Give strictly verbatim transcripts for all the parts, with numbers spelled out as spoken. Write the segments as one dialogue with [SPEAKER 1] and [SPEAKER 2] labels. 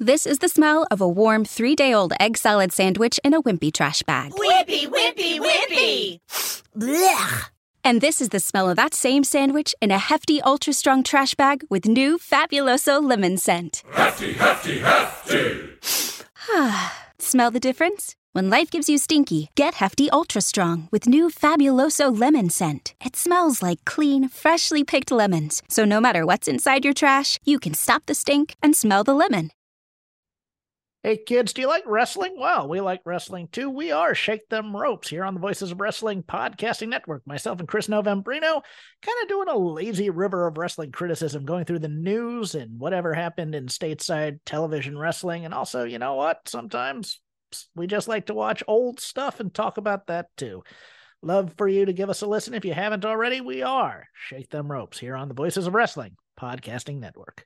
[SPEAKER 1] This is the smell of a warm three-day-old egg salad sandwich in a wimpy trash bag.
[SPEAKER 2] Wimpy, wimpy, wimpy!
[SPEAKER 1] Blech. And this is the smell of that same sandwich in a hefty, ultra-strong trash bag with new Fabuloso lemon scent.
[SPEAKER 3] Hefty, hefty, hefty!
[SPEAKER 1] Smell the difference? When life gives you stinky, get Hefty Ultra Strong with new Fabuloso lemon scent. It smells like clean, freshly picked lemons. So no matter what's inside your trash, you can stop the stink and smell the lemon.
[SPEAKER 4] Hey kids, do you like wrestling? Well, we like wrestling too. We are Shake Them Ropes here on the Voices of Wrestling Podcasting Network. Myself and Chris Novembrino kind of doing a lazy river of wrestling criticism, going through the news and whatever happened in stateside television wrestling. And also, you know what? Sometimes we just like to watch old stuff and talk about that too. Love for you to give us a listen. If you haven't already, we are Shake Them Ropes here on the Voices of Wrestling Podcasting Network.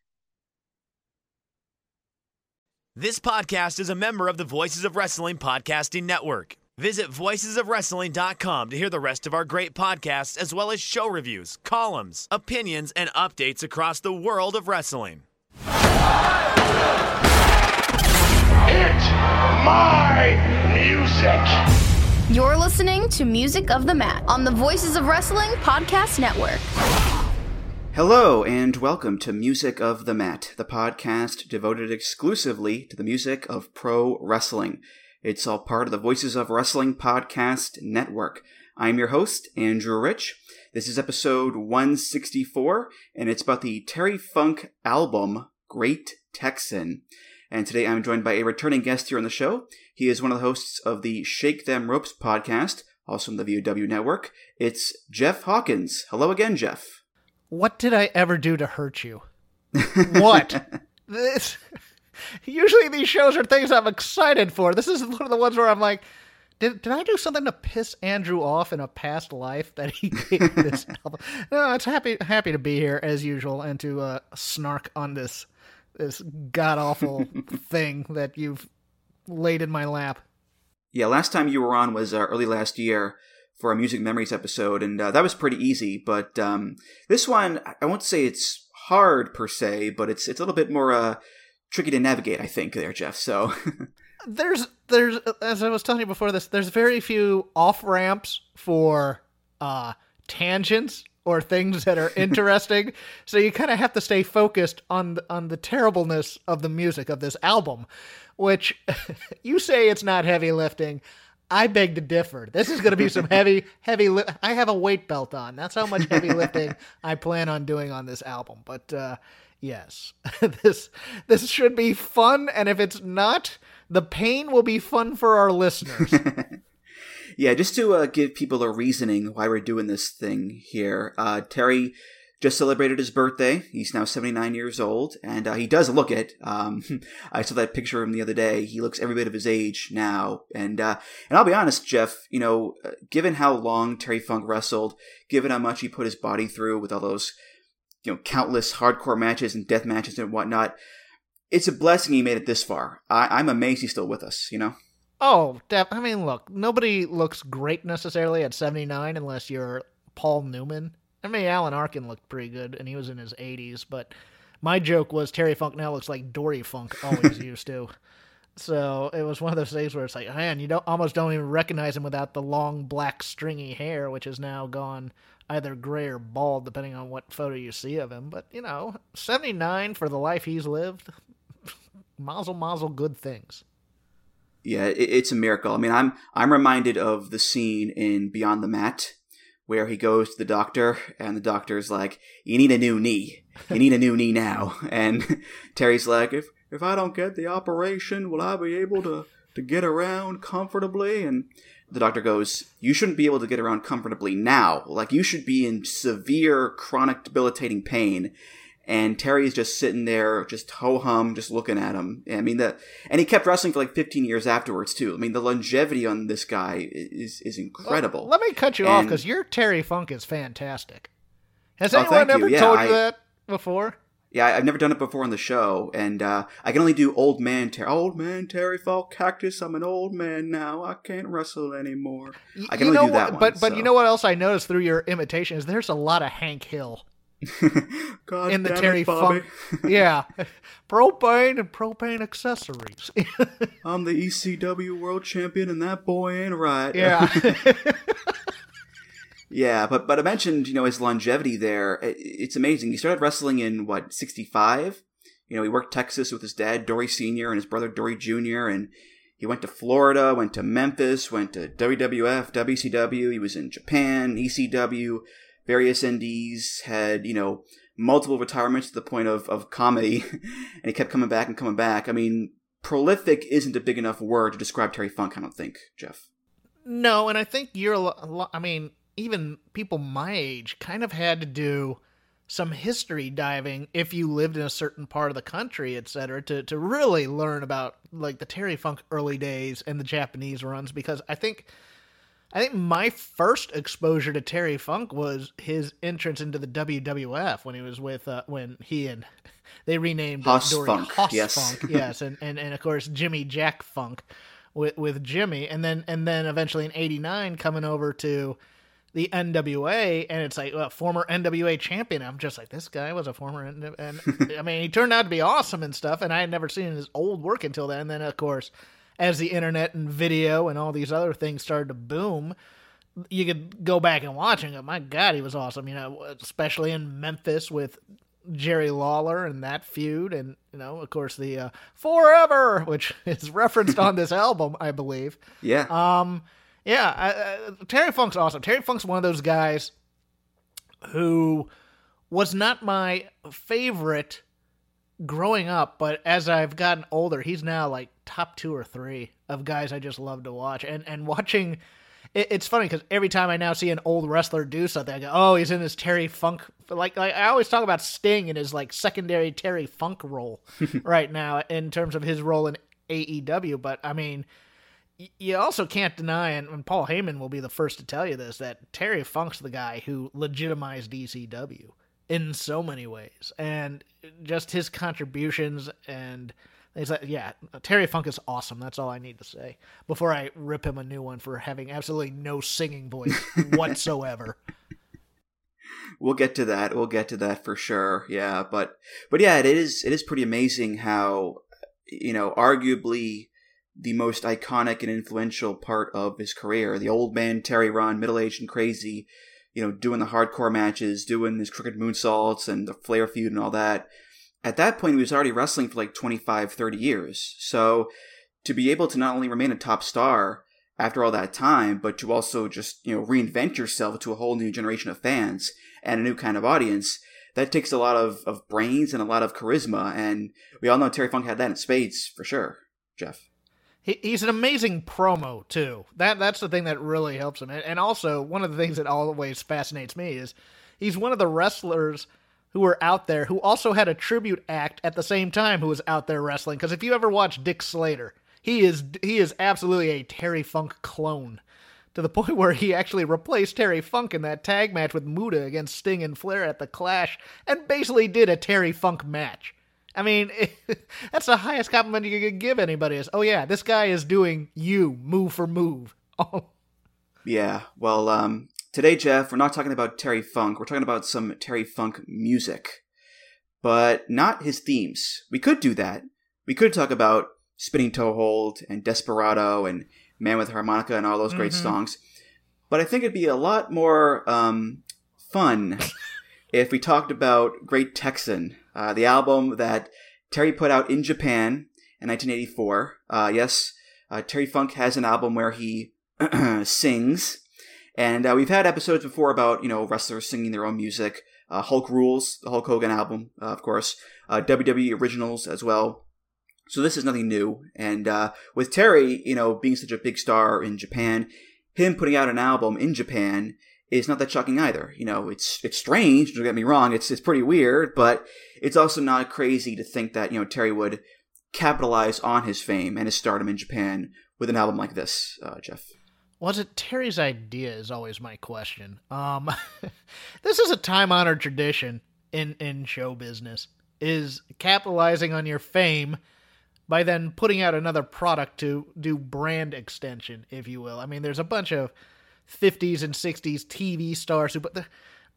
[SPEAKER 5] This podcast is a member of the Voices of Wrestling Podcasting Network. Visit voices of wrestling dot com to hear the rest of our great podcasts, as well as show reviews, columns, opinions, and updates across the world of wrestling.
[SPEAKER 3] It's my music!
[SPEAKER 6] You're listening to Music of the Mat on the Voices of Wrestling Podcast Network.
[SPEAKER 7] Hello, and welcome to Music of the Mat, the podcast devoted exclusively to the music of pro wrestling. It's all part of the Voices of Wrestling Podcast Network. I'm your host, Andrew Rich. This is episode one sixty-four, and it's about the Terry Funk album, Great Texan. And today I'm joined by a returning guest here on the show. He is one of the hosts of the Shake Them Ropes podcast, also on the V O W network. It's Jeff Hawkins. Hello again, Jeff.
[SPEAKER 4] What did I ever do to hurt you? What? This, usually these shows are things I'm excited for. This is one of the ones where I'm like, did did I do something to piss Andrew off in a past life that he gave this album? No, it's happy happy to be here as usual and to uh, snark on this this god-awful thing that you've laid in my lap.
[SPEAKER 7] Yeah, last time you were on was uh, early last year for a Music Memories episode, and uh, that was pretty easy, but um, this one, I won't say it's hard per se, but it's it's a little bit more uh, tricky to navigate, I think, there, Jeff, so...
[SPEAKER 4] there's, there's, as I was telling you before this, there's very few off-ramps for uh, tangents or things that are interesting, so you kind of have to stay focused on the, on the terribleness of the music of this album, which, you say it's not heavy lifting. I beg to differ. This is going to be some heavy, heavy li- I have a weight belt on. That's how much heavy lifting I plan on doing on this album. But uh, yes, this this should be fun. And if it's not, the pain will be fun for our listeners.
[SPEAKER 7] Yeah, just to uh, give people a reasoning why we're doing this thing here. Uh, Terry just celebrated his birthday. He's now seventy-nine years old, and uh, he does look it. Um, I saw that picture of him the other day. He looks every bit of his age now. And uh, and I'll be honest, Jeff, you know, uh, given how long Terry Funk wrestled, given how much he put his body through with all those, you know, countless hardcore matches and death matches and whatnot, it's a blessing he made it this far. I- I'm amazed he's still with us, you know?
[SPEAKER 4] Oh, Def, I mean, look, nobody looks great necessarily at seventy-nine unless you're Paul Newman. I mean, Alan Arkin looked pretty good, and he was in his eighties, but my joke was Terry Funk now looks like Dory Funk always used to. So it was one of those things where it's like, man, you don't almost don't even recognize him without the long, black, stringy hair, which has now gone either gray or bald, depending on what photo you see of him. But, you know, seventy-nine for the life he's lived, mazel, mazel, good things.
[SPEAKER 7] Yeah, it, it's a miracle. I mean, I'm I'm reminded of the scene in Beyond the Mat, where he goes to the doctor, and the doctor's like, you need a new knee. You need a new knee now. And Terry's like, if if I don't get the operation, will I be able to, to get around comfortably? And the doctor goes, you shouldn't be able to get around comfortably now. Like, you should be in severe, chronic, debilitating pain. And Terry's just sitting there, just ho-hum, just looking at him. I mean, the and he kept wrestling for like fifteen years afterwards, too. I mean, the longevity on this guy is is incredible.
[SPEAKER 4] Well, let me cut you
[SPEAKER 7] and,
[SPEAKER 4] off, because your Terry Funk is fantastic. Has
[SPEAKER 7] oh,
[SPEAKER 4] anyone ever
[SPEAKER 7] you. Yeah,
[SPEAKER 4] told
[SPEAKER 7] I,
[SPEAKER 4] you that before?
[SPEAKER 7] Yeah, I've never done it before on the show, and uh, I can only do old man Terry. Old man Terry Funk Cactus, I'm an old man now. I can't wrestle anymore. I can
[SPEAKER 4] you
[SPEAKER 7] only
[SPEAKER 4] know
[SPEAKER 7] do that
[SPEAKER 4] what,
[SPEAKER 7] one.
[SPEAKER 4] But, but
[SPEAKER 7] so.
[SPEAKER 4] you know what else I noticed through your imitation is there's a lot of Hank Hill
[SPEAKER 7] God
[SPEAKER 4] in the
[SPEAKER 7] damn
[SPEAKER 4] Terry
[SPEAKER 7] it, Bobby.
[SPEAKER 4] Funk. Yeah. Propane and propane accessories.
[SPEAKER 7] I'm the E C W world champion and that boy ain't right.
[SPEAKER 4] Yeah.
[SPEAKER 7] Yeah, but but I mentioned, you know, his longevity there. It's amazing. He started wrestling in, what, sixty-five? You know, he worked Texas with his dad, Dory Senior, and his brother, Dory Junior, and he went to Florida, went to Memphis, went to W W F, W C W. He was in Japan, E C W, various indies, had, you know, multiple retirements to the point of, of comedy, and he kept coming back and coming back. I mean, prolific isn't a big enough word to describe Terry Funk, I don't think, Jeff.
[SPEAKER 4] No, and I think you're, a lo- I mean, even people my age kind of had to do some history diving if you lived in a certain part of the country, et cetera, to, to really learn about like the Terry Funk early days and the Japanese runs, because I think I think my first exposure to Terry Funk was his entrance into the W W F when he was with uh, when he and they renamed
[SPEAKER 7] Hoss
[SPEAKER 4] Dory
[SPEAKER 7] Funk,
[SPEAKER 4] Hoss
[SPEAKER 7] yes.
[SPEAKER 4] Funk, yes, and, and and of course Jimmy Jack Funk with with Jimmy, and then and then eventually in eighty-nine coming over to the N W A, and it's like a former N W A champion. I'm just like, this guy was a former, N- and I mean, he turned out to be awesome and stuff, and I had never seen his old work until then. And then, of course, as the internet and video and all these other things started to boom, you could go back and watch and go, my God, he was awesome. You know, especially in Memphis with Jerry Lawler and that feud, and you know, of course, the uh, Forever, which is referenced on this album, I believe.
[SPEAKER 7] Yeah.
[SPEAKER 4] Um. Yeah, I, uh, Terry Funk's awesome. Terry Funk's one of those guys who was not my favorite growing up, but as I've gotten older, he's now like top two or three of guys I just love to watch. And and watching, it, it's funny because every time I now see an old wrestler do something, I go, oh, he's in his Terry Funk. Like, like I always talk about Sting in his like secondary Terry Funk role right now in terms of his role in A E W. But I mean, you also can't deny, and Paul Heyman will be the first to tell you this, that Terry Funk's the guy who legitimized E C W in so many ways. And just his contributions and things like, yeah, Terry Funk is awesome. That's all I need to say before I rip him a new one for having absolutely no singing voice whatsoever.
[SPEAKER 7] We'll get to that. We'll get to that for sure. Yeah, but but yeah, it is it is pretty amazing how, you know, arguably the most iconic and influential part of his career, the old man Terry run, middle-aged and crazy, you know, doing the hardcore matches, doing his crooked moonsaults and the Flair feud and all that. At that point, he was already wrestling for like twenty-five, thirty years. So to be able to not only remain a top star after all that time, but to also just, you know, reinvent yourself to a whole new generation of fans and a new kind of audience, that takes a lot of, of brains and a lot of charisma. And we all know Terry Funk had that in spades for sure, Jeff.
[SPEAKER 4] He's an amazing promo, too. That That's the thing that really helps him. And also, one of the things that always fascinates me is he's one of the wrestlers who were out there who also had a tribute act at the same time who was out there wrestling. Because if you ever watch Dick Slater, he is he is absolutely a Terry Funk clone, to the point where he actually replaced Terry Funk in that tag match with Muta against Sting and Flair at the Clash, and basically did a Terry Funk match. I mean, that's the highest compliment you could give anybody is, oh yeah, this guy is doing you, move for move. Oh.
[SPEAKER 7] Yeah, well, um, today, Jeff, we're not talking about Terry Funk. We're talking about some Terry Funk music, but not his themes. We could do that. We could talk about Spinning Toe Hold and Desperado and Man with Harmonica and all those great mm-hmm. songs, but I think it'd be a lot more um, fun if we talked about Great Texan, uh, the album that Terry put out in Japan in nineteen eighty-four. Uh, yes, uh, Terry Funk has an album where he sings, and uh, we've had episodes before about, you know, wrestlers singing their own music. Uh, Hulk Rules, the Hulk Hogan album, uh, of course. Uh, W W E Originals as well. So this is nothing new. And uh, with Terry, you know, being such a big star in Japan, him putting out an album in Japan is not that shocking either. You know, it's it's strange, don't get me wrong, it's it's pretty weird, but it's also not crazy to think that, you know, Terry would capitalize on his fame and his stardom in Japan with an album like this, uh, Jeff.
[SPEAKER 4] Was it Terry's idea is always my question. Um, this is a time-honored tradition in, in show business, is capitalizing on your fame by then putting out another product to do brand extension, if you will. I mean, there's a bunch of fifties and sixties T V stars who, but the,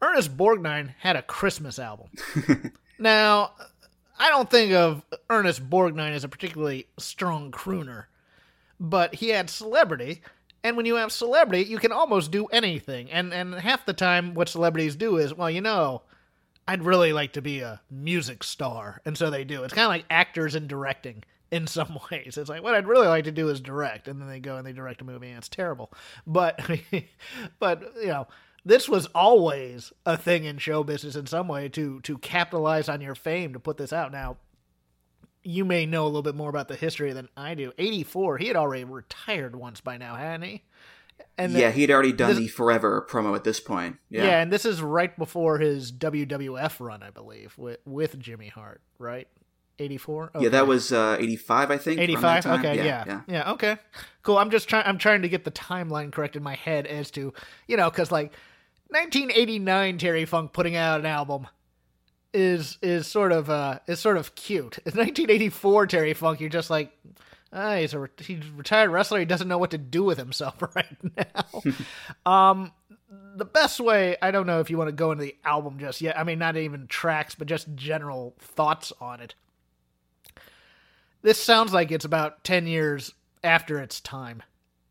[SPEAKER 4] Ernest Borgnine had a Christmas album. Now, I don't think of Ernest Borgnine as a particularly strong crooner, but he had celebrity, and when you have celebrity, you can almost do anything. And and half the time, what celebrities do is, well, you know, I'd really like to be a music star, and so they do. It's kind of like actors and directing in some ways. It's like, what I'd really like to do is direct, and then they go and they direct a movie, and it's terrible. But, but you know, this was always a thing in show business in some way to to capitalize on your fame, to put this out. Now, you may know a little bit more about the history than I do. eighty-four, he had already retired once by now, hadn't he? And
[SPEAKER 7] yeah,
[SPEAKER 4] the,
[SPEAKER 7] he'd already done
[SPEAKER 4] this,
[SPEAKER 7] the Forever promo at this point. Yeah.
[SPEAKER 4] yeah, and this is right before his W W F run, I believe, with, with Jimmy Hart, right? eighty-four? Okay.
[SPEAKER 7] Yeah, that was uh, eighty-five, I think.
[SPEAKER 4] eighty-five? Okay,
[SPEAKER 7] yeah,
[SPEAKER 4] yeah,
[SPEAKER 7] yeah.
[SPEAKER 4] Yeah, okay. Cool. I'm just trying I'm trying to get the timeline correct in my head as to, you know, cuz like nineteen eighty-nine Terry Funk putting out an album is is sort of uh is sort of cute. In nineteen eighty-four Terry Funk, you're just like, ah, he's a he's a retired wrestler. He doesn't know what to do with himself right now. um, the best way, I don't know if you want to go into the album just yet. I mean, not even tracks, but just general thoughts on it. This sounds like it's about ten years after its time.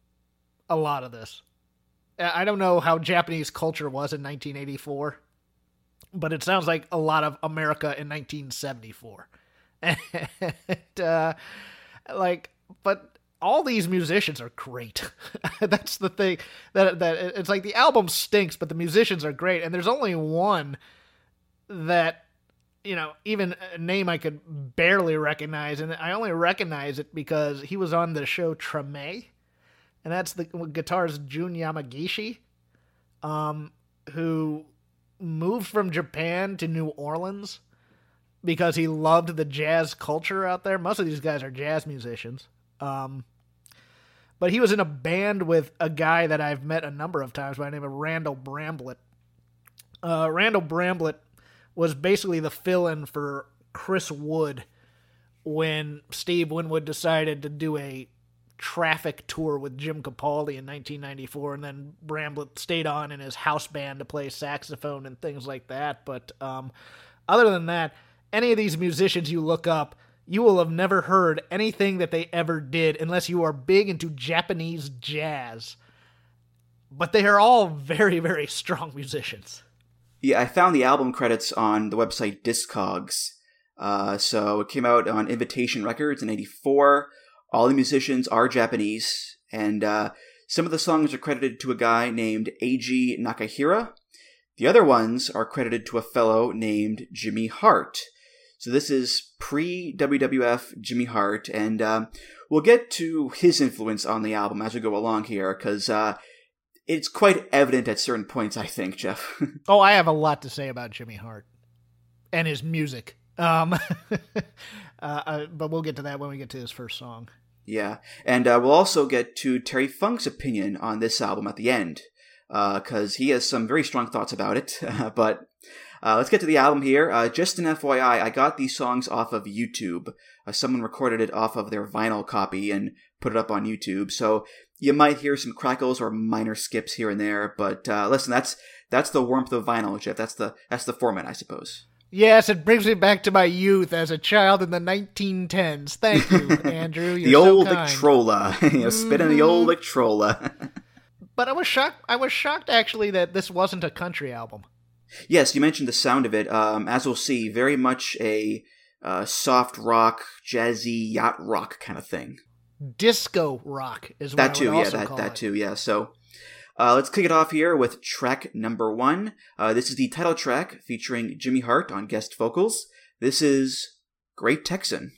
[SPEAKER 4] A lot of this. I don't know how Japanese culture was in nineteen eighty-four, but it sounds like a lot of America in nineteen seventy-four. And, uh, like, but all these musicians are great. That's the thing. That that it's like the album stinks, but the musicians are great. And there's only one that, you know, even a name I could barely recognize, and I only recognize it because he was on the show Treme, and that's the guitarist Jun Yamagishi, um, who moved from Japan to New Orleans because he loved the jazz culture out there. Most of these guys are jazz musicians. Um, but he was in a band with a guy that I've met a number of times by the name of Randall Bramblett. Uh, Randall Bramblett was basically the fill-in for Chris Wood when Steve Winwood decided to do a Traffic tour with Jim Capaldi in nineteen ninety-four, and then Bramblett stayed on in his house band to play saxophone and things like that. But um, other than that, any of these musicians you look up, you will have never heard anything that they ever did unless you are big into Japanese jazz. But they are all very, very strong musicians.
[SPEAKER 7] Yeah, I found the album credits on the website Discogs. Uh, so it came out on Invitation Records in eighty-four. All the musicians are Japanese, and uh, some of the songs are credited to a guy named Eiji Nakahira. The other ones are credited to a fellow named Jimmy Hart. So this is pre-W W F Jimmy Hart, and um, we'll get to his influence on the album as we go along here, because uh, it's quite evident at certain points, I think, Jeff.
[SPEAKER 4] Oh, I have a lot to say about Jimmy Hart and his music. Um, uh, uh, but we'll get to that when we get to his first song.
[SPEAKER 7] Yeah, and uh, we'll also get to Terry Funk's opinion on this album at the end, because uh, he has some very strong thoughts about it. but uh, let's get to the album here. Uh, just an F Y I, I got these songs off of YouTube. Uh, someone recorded it off of their vinyl copy and put it up on YouTube, so you might hear some crackles or minor skips here and there. But uh, listen, that's that's the warmth of vinyl, Jeff. That's the that's the format, I suppose.
[SPEAKER 4] Yes, it brings me back to my youth as a child in the nineteen tens. Thank you, Andrew. You're
[SPEAKER 7] the old
[SPEAKER 4] so kind.
[SPEAKER 7] Victrola. you know, spinning mm-hmm. the old Victrola.
[SPEAKER 4] But I was shocked. I was shocked, actually, that this wasn't a country album.
[SPEAKER 7] Yes, you mentioned the sound of it. Um, as we'll see, very much a uh, soft rock, jazzy, yacht rock kind of thing.
[SPEAKER 4] Disco rock is what
[SPEAKER 7] that
[SPEAKER 4] I
[SPEAKER 7] too,
[SPEAKER 4] would
[SPEAKER 7] yeah,
[SPEAKER 4] also
[SPEAKER 7] that,
[SPEAKER 4] call
[SPEAKER 7] that
[SPEAKER 4] it.
[SPEAKER 7] too, yeah. So uh, let's kick it off here with track number one. Uh, this is the title track featuring Jimmy Hart on guest vocals. This is Great Texan.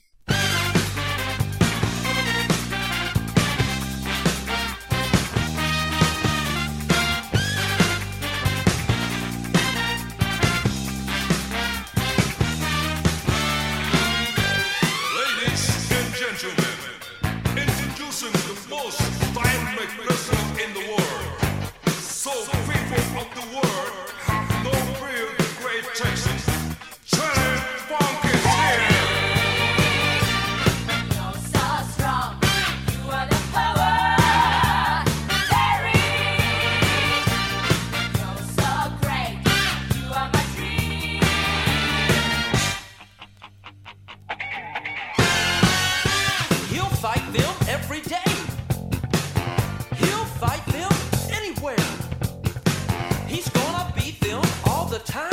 [SPEAKER 8] every day. He'll fight them anywhere. He's gonna beat them all the time.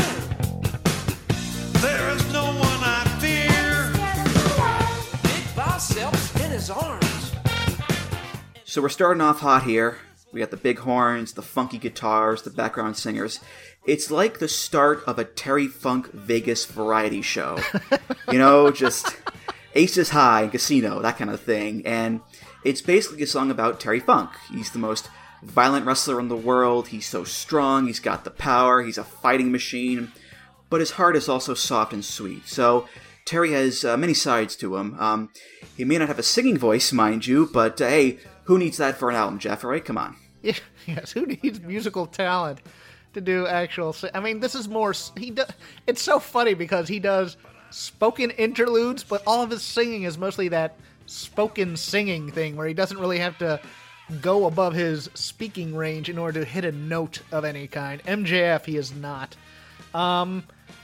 [SPEAKER 3] There is no one I fear.
[SPEAKER 8] Big biceps in his arms.
[SPEAKER 7] So we're starting off hot here. We got the big horns, the funky guitars, the background singers. It's like the start of a Terry Funk Vegas variety show. You know, just Aces High, Casino, that kind of thing. And it's basically a song about Terry Funk. He's the most violent wrestler in the world. He's so strong. He's got the power. He's a fighting machine. But his heart is also soft and sweet. So Terry has uh, many sides to him. Um, he may not have a singing voice, mind you, but uh, hey, who needs that for an album, Jeff? All right, come on.
[SPEAKER 4] Yeah, yes, who needs musical talent to do actual... I mean, this is more... He does. It's so funny because he does spoken interludes, but all of his singing is mostly that spoken singing thing where he doesn't really have to go above his speaking range in order to hit a note of any kind. M J F, he is not. Um,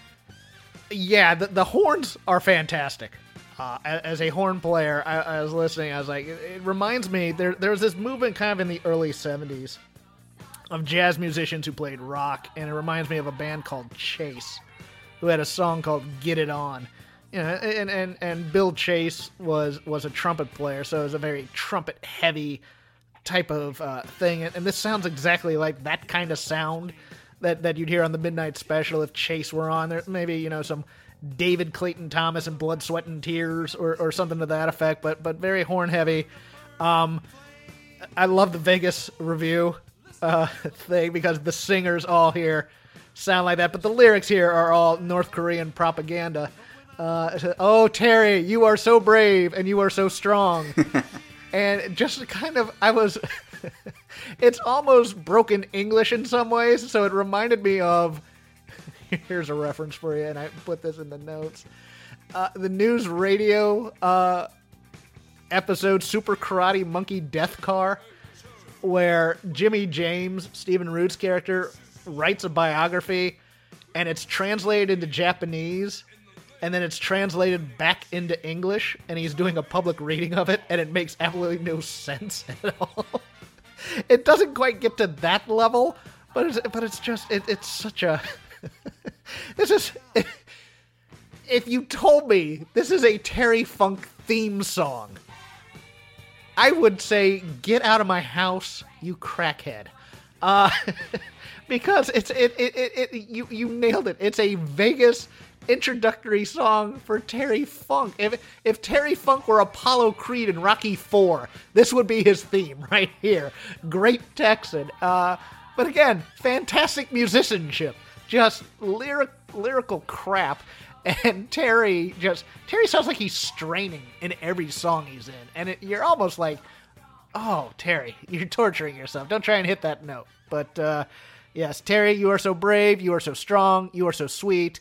[SPEAKER 4] yeah, the, the horns are fantastic. Uh, as a horn player, I, I was listening, I was like, it, it reminds me, there, there was this movement kind of in the early seventies of jazz musicians who played rock, and it reminds me of a band called Chase, who had a song called Get It On. You know, and, and, and Bill Chase was, was a trumpet player, so it was a very trumpet-heavy type of uh, thing, and, and this sounds exactly like that kind of sound that, that you'd hear on the Midnight Special if Chase were on there. Maybe, you know, some David Clayton Thomas and Blood, Sweat, and Tears, or, or something to that effect, but but very horn heavy. Um, I love the Vegas review uh, thing because the singers all here sound like that, but the lyrics here are all North Korean propaganda. Uh, oh, Terry, you are so brave and you are so strong. And just kind of, I was, it's almost broken English in some ways, so it reminded me of, here's a reference for you, and I put this in the notes. Uh, the News Radio uh, episode Super Karate Monkey Death Car, where Jimmy James, Stephen Root's character, writes a biography, and it's translated into Japanese, and then it's translated back into English, and he's doing a public reading of it, and it makes absolutely no sense at all. It doesn't quite get to that level, but it's, but it's just, it, it's such a... This is... If you told me this is a Terry Funk theme song, I would say, get out of my house, you crackhead. Uh, because it's it, it, it, it you, you nailed it. It's a Vegas introductory song for Terry Funk. If if Terry Funk were Apollo Creed in Rocky four, this would be his theme right here. Great Texan. Uh, but again, fantastic musicianship. Just lyric, lyrical crap. And Terry just, Terry sounds like he's straining in every song he's in. And it, you're almost like, oh, Terry, you're torturing yourself. Don't try and hit that note. But uh, yes, Terry, you are so brave. You are so strong. You are so sweet.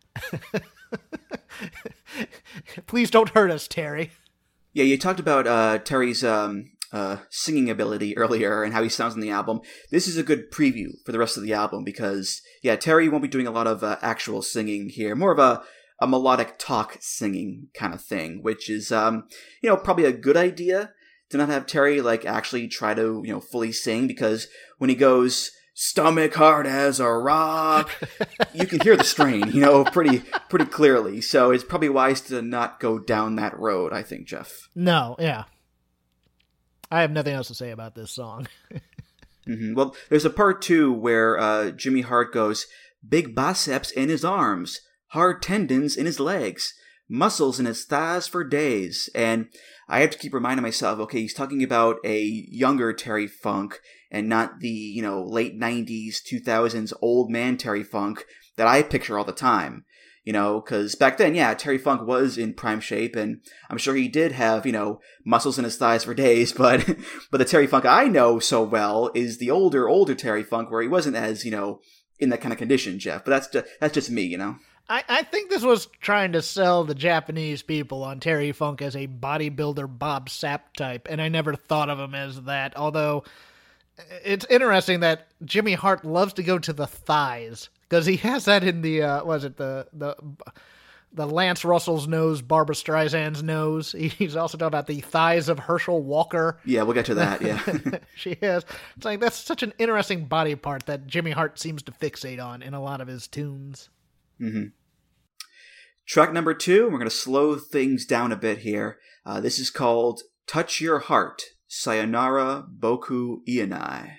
[SPEAKER 4] Please don't hurt us, Terry.
[SPEAKER 7] Yeah, you talked about uh, Terry's um, uh, singing ability earlier and how he sounds on the album. This is a good preview for the rest of the album because, yeah, Terry won't be doing a lot of uh, actual singing here. More of a, a melodic talk singing kind of thing, which is, um, you know, probably a good idea to not have Terry, like, actually try to, you know, fully sing, because when he goes, stomach hard as a rock, you can hear the strain, you know, pretty pretty clearly. So it's probably wise to not go down that road, I think, Jeff.
[SPEAKER 4] No, yeah. I have nothing else to say about this song.
[SPEAKER 7] Mm-hmm. Well, there's a part two where uh, Jimmy Hart goes, big biceps in his arms, hard tendons in his legs, muscles in his thighs for days. And I have to keep reminding myself, okay, he's talking about a younger Terry Funk and not the, you know, late nineties, two thousands old man Terry Funk that I picture all the time. You know, because back then, yeah, Terry Funk was in prime shape, and I'm sure he did have, you know, muscles in his thighs for days, but but the Terry Funk I know so well is the older, older Terry Funk, where he wasn't as, you know, in that kind of condition, Jeff. But that's just, that's just me, you know?
[SPEAKER 4] I, I think this was trying to sell the Japanese people on Terry Funk as a bodybuilder Bob Sapp type, and I never thought of him as that, although it's interesting that Jimmy Hart loves to go to the thighs. Because he has that in the, uh, was it the, the, the Lance Russell's nose, Barbara Streisand's nose. He's also talking about the thighs of Herschel Walker.
[SPEAKER 7] Yeah, we'll get to that, yeah.
[SPEAKER 4] She has. It's like, that's such an interesting body part that Jimmy Hart seems to fixate on in a lot of his tunes.
[SPEAKER 7] Mm-hmm. Track number two, we're going to slow things down a bit here. Uh, this is called Touch Your Heart, Sayonara Boku Ienai.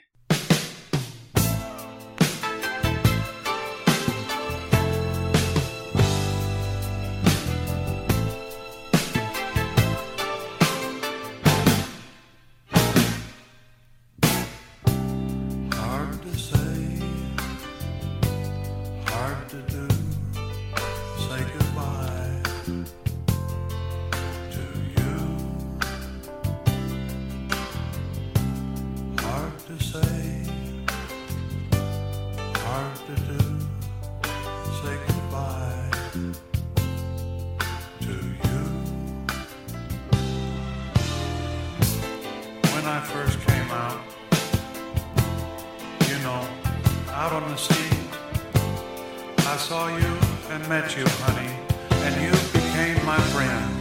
[SPEAKER 3] Hard to say, hard to do. Say goodbye to you. Hard to say, hard to do. Say goodbye to you. When I first came out, you know, out on the sea, I saw you and met you, honey, and you became my friend.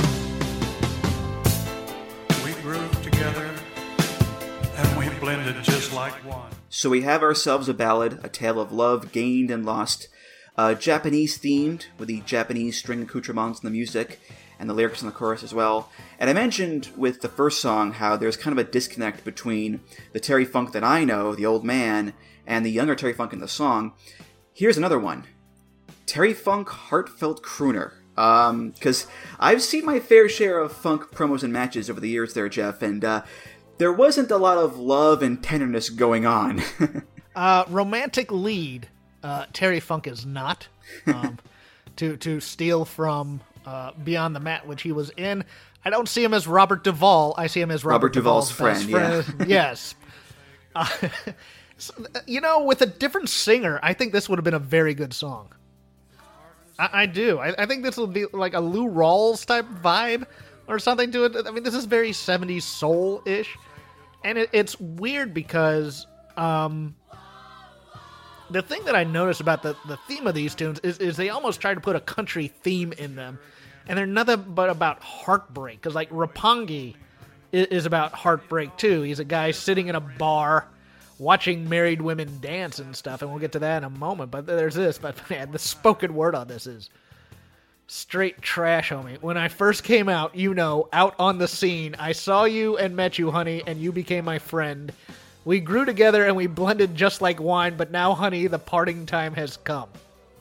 [SPEAKER 3] We grew together and we blended just like one.
[SPEAKER 7] So we have ourselves a ballad, a tale of love gained and lost, uh, Japanese themed, with the Japanese string accoutrements in the music, and the lyrics in the chorus as well. And I mentioned with the first song how there's kind of a disconnect between the Terry Funk that I know, the old man, and the younger Terry Funk in the song. Here's another one. Terry Funk Heartfelt Crooner. Um, because I've seen my fair share of funk promos and matches over the years there, Jeff, and uh, there wasn't a lot of love and tenderness going on.
[SPEAKER 4] uh, romantic lead, uh, Terry Funk is not. Um, to to steal from uh, Beyond the Mat, which he was in. I don't see him as Robert Duvall. I see him as Robert,
[SPEAKER 7] Robert Duvall's,
[SPEAKER 4] Duvall's
[SPEAKER 7] friend,
[SPEAKER 4] friend. Yeah. Yes. Uh, so, you know, with a different singer, I think this would have been a very good song. I, I do. I, I think this would be like a Lou Rawls type vibe or something to it. I mean, this is very seventies soul-ish. And it, it's weird because um, the thing that I noticed about the, the theme of these tunes is, is they almost try to put a country theme in them. And they're nothing but about heartbreak. Because, like, Roppongi is, is about heartbreak, too. He's a guy sitting in a bar watching married women dance and stuff. And we'll get to that in a moment. But there's this. But, man, the spoken word on this is straight trash, homie. When I first came out, you know, out on the scene, I saw you and met you, honey, and you became my friend. We grew together and we blended just like wine, but now, honey, the parting time has come.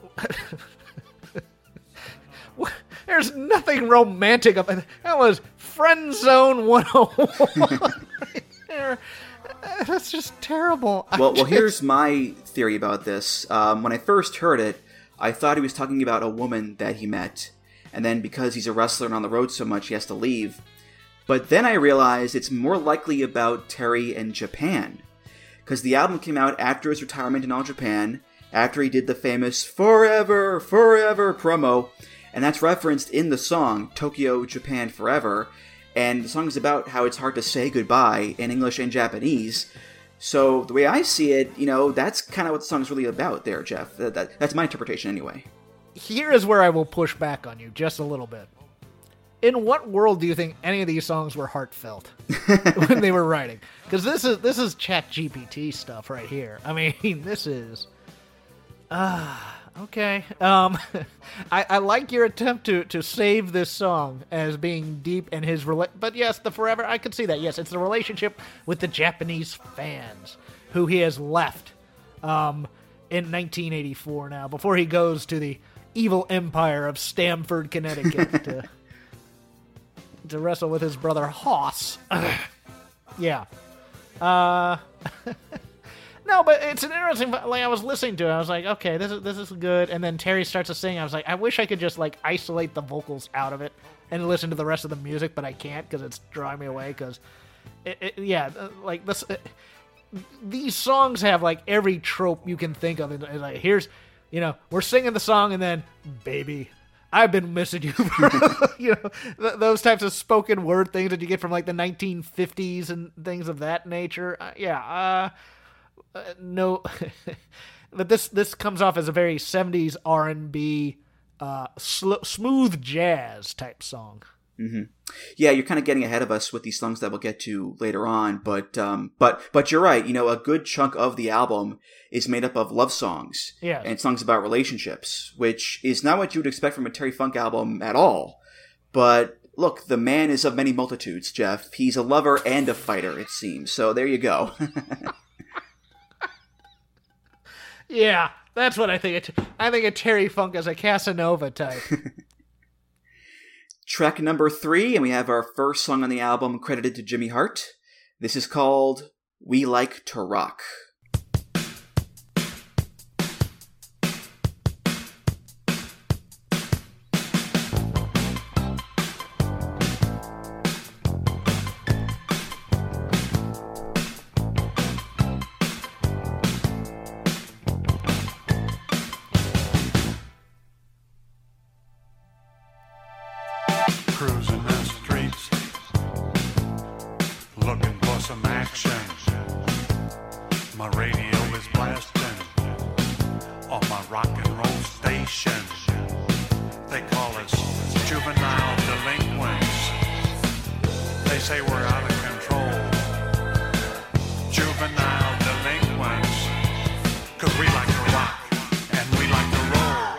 [SPEAKER 4] There's nothing romantic about it. That was Friend Zone one oh one right there. That's just terrible.
[SPEAKER 7] Well, well,
[SPEAKER 4] just...
[SPEAKER 7] here's my theory about this. Um, when I first heard it, I thought he was talking about a woman that he met, and then because he's a wrestler and on the road so much, he has to leave. But then I realized it's more likely about Terry and Japan, because the album came out after his retirement in All Japan, after he did the famous Forever, Forever promo, and that's referenced in the song Tokyo, Japan Forever, and the song is about how it's hard to say goodbye in English and Japanese. So the way I see it, you know, that's kind of what the song's really about there, Jeff. That, that, that's my interpretation anyway.
[SPEAKER 4] Here is where I will push back on you just a little bit. In what world do you think any of these songs were heartfelt when they were writing? Because this is this is Chat G P T stuff right here. I mean, this is... Ah, uh, okay. Um, I, I like your attempt to, to save this song as being deep in his... Rela- but yes, the Forever, I could see that. Yes, it's the relationship with the Japanese fans who he has left um, in nineteen eighty-four now, before he goes to the evil empire of Stamford, Connecticut to, to wrestle with his brother Hoss. Yeah. Uh... No, but it's an interesting. Like, I was listening to it, I was like, okay, this is this is good. And then Terry starts to sing. I was like, I wish I could just like isolate the vocals out of it and listen to the rest of the music, but I can't because it's drawing me away. Because, it, it, yeah, like this, it, these songs have like every trope you can think of. And, and like, here's, you know, we're singing the song, and then, baby, I've been missing you. You know, th- those types of spoken word things that you get from like the nineteen fifties and things of that nature. Uh, yeah. Uh, Uh, no, but this this comes off as a very seventies R and B uh, sl- smooth jazz type song.
[SPEAKER 7] Mm-hmm. Yeah, you're kind of getting ahead of us with these songs that we'll get to later on, but um, but but you're right. You know, a good chunk of the album is made up of love songs
[SPEAKER 4] yeah.
[SPEAKER 7] and songs about relationships, which is not what you would expect from a Terry Funk album at all. But look, the man is of many multitudes, Jeff. He's a lover and a fighter, it seems. So there you go.
[SPEAKER 4] Yeah, that's what I think. I think of Terry Funk as a Casanova type.
[SPEAKER 7] Track number three, and we have our first song on the album credited to Jimmy Hart. This is called We Like to Rock.
[SPEAKER 3] Cruising the streets, looking for some action. My radio is blasting on my rock and roll station. They call us juvenile delinquents. They say we're out of control. Juvenile delinquents, 'cause we like to rock and we like to roll.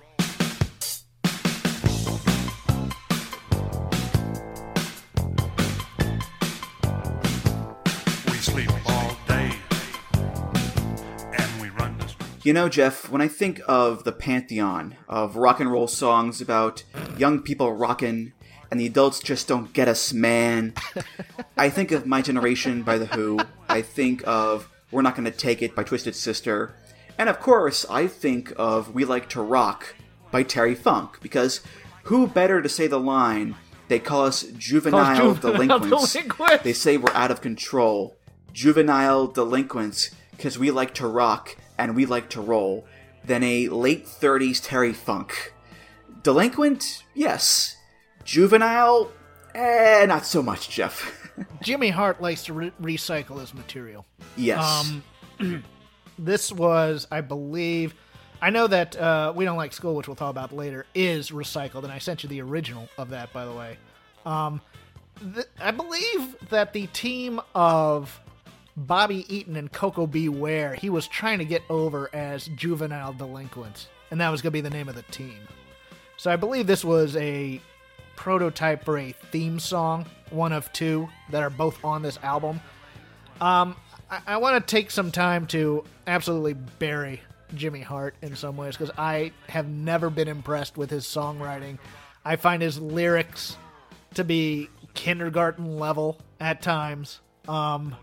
[SPEAKER 7] You know, Jeff, when I think of the pantheon of rock and roll songs about young people rocking and the adults just don't get us, man, I think of My Generation by The Who. I think of We're Not Gonna Take It by Twisted Sister. And of course, I think of We Like to Rock by Terry Funk, because who better to say the line, they call us juvenile,
[SPEAKER 4] juvenile
[SPEAKER 7] delinquents.
[SPEAKER 4] delinquents.
[SPEAKER 7] They say we're out of control. Juvenile delinquents, because we like to rock and we like to roll, than a late thirties Terry Funk. Delinquent? Yes. Juvenile? Eh, not so much, Jeff.
[SPEAKER 4] Jimmy Hart likes to re- recycle his material.
[SPEAKER 7] Yes.
[SPEAKER 4] Um, this was, I believe, I know that uh, We Don't Like School, which we'll talk about later, is recycled, and I sent you the original of that, by the way. Um, th- I believe that the team of Bobby Eaton and Coco Beware, he was trying to get over as juvenile delinquents, and that was going to be the name of the team. So I believe this was a prototype for a theme song, one of two that are both on this album. Um, I, I want to take some time to absolutely bury Jimmy Hart in some ways, because I have never been impressed with his songwriting. I find his lyrics to be kindergarten level at times. Um...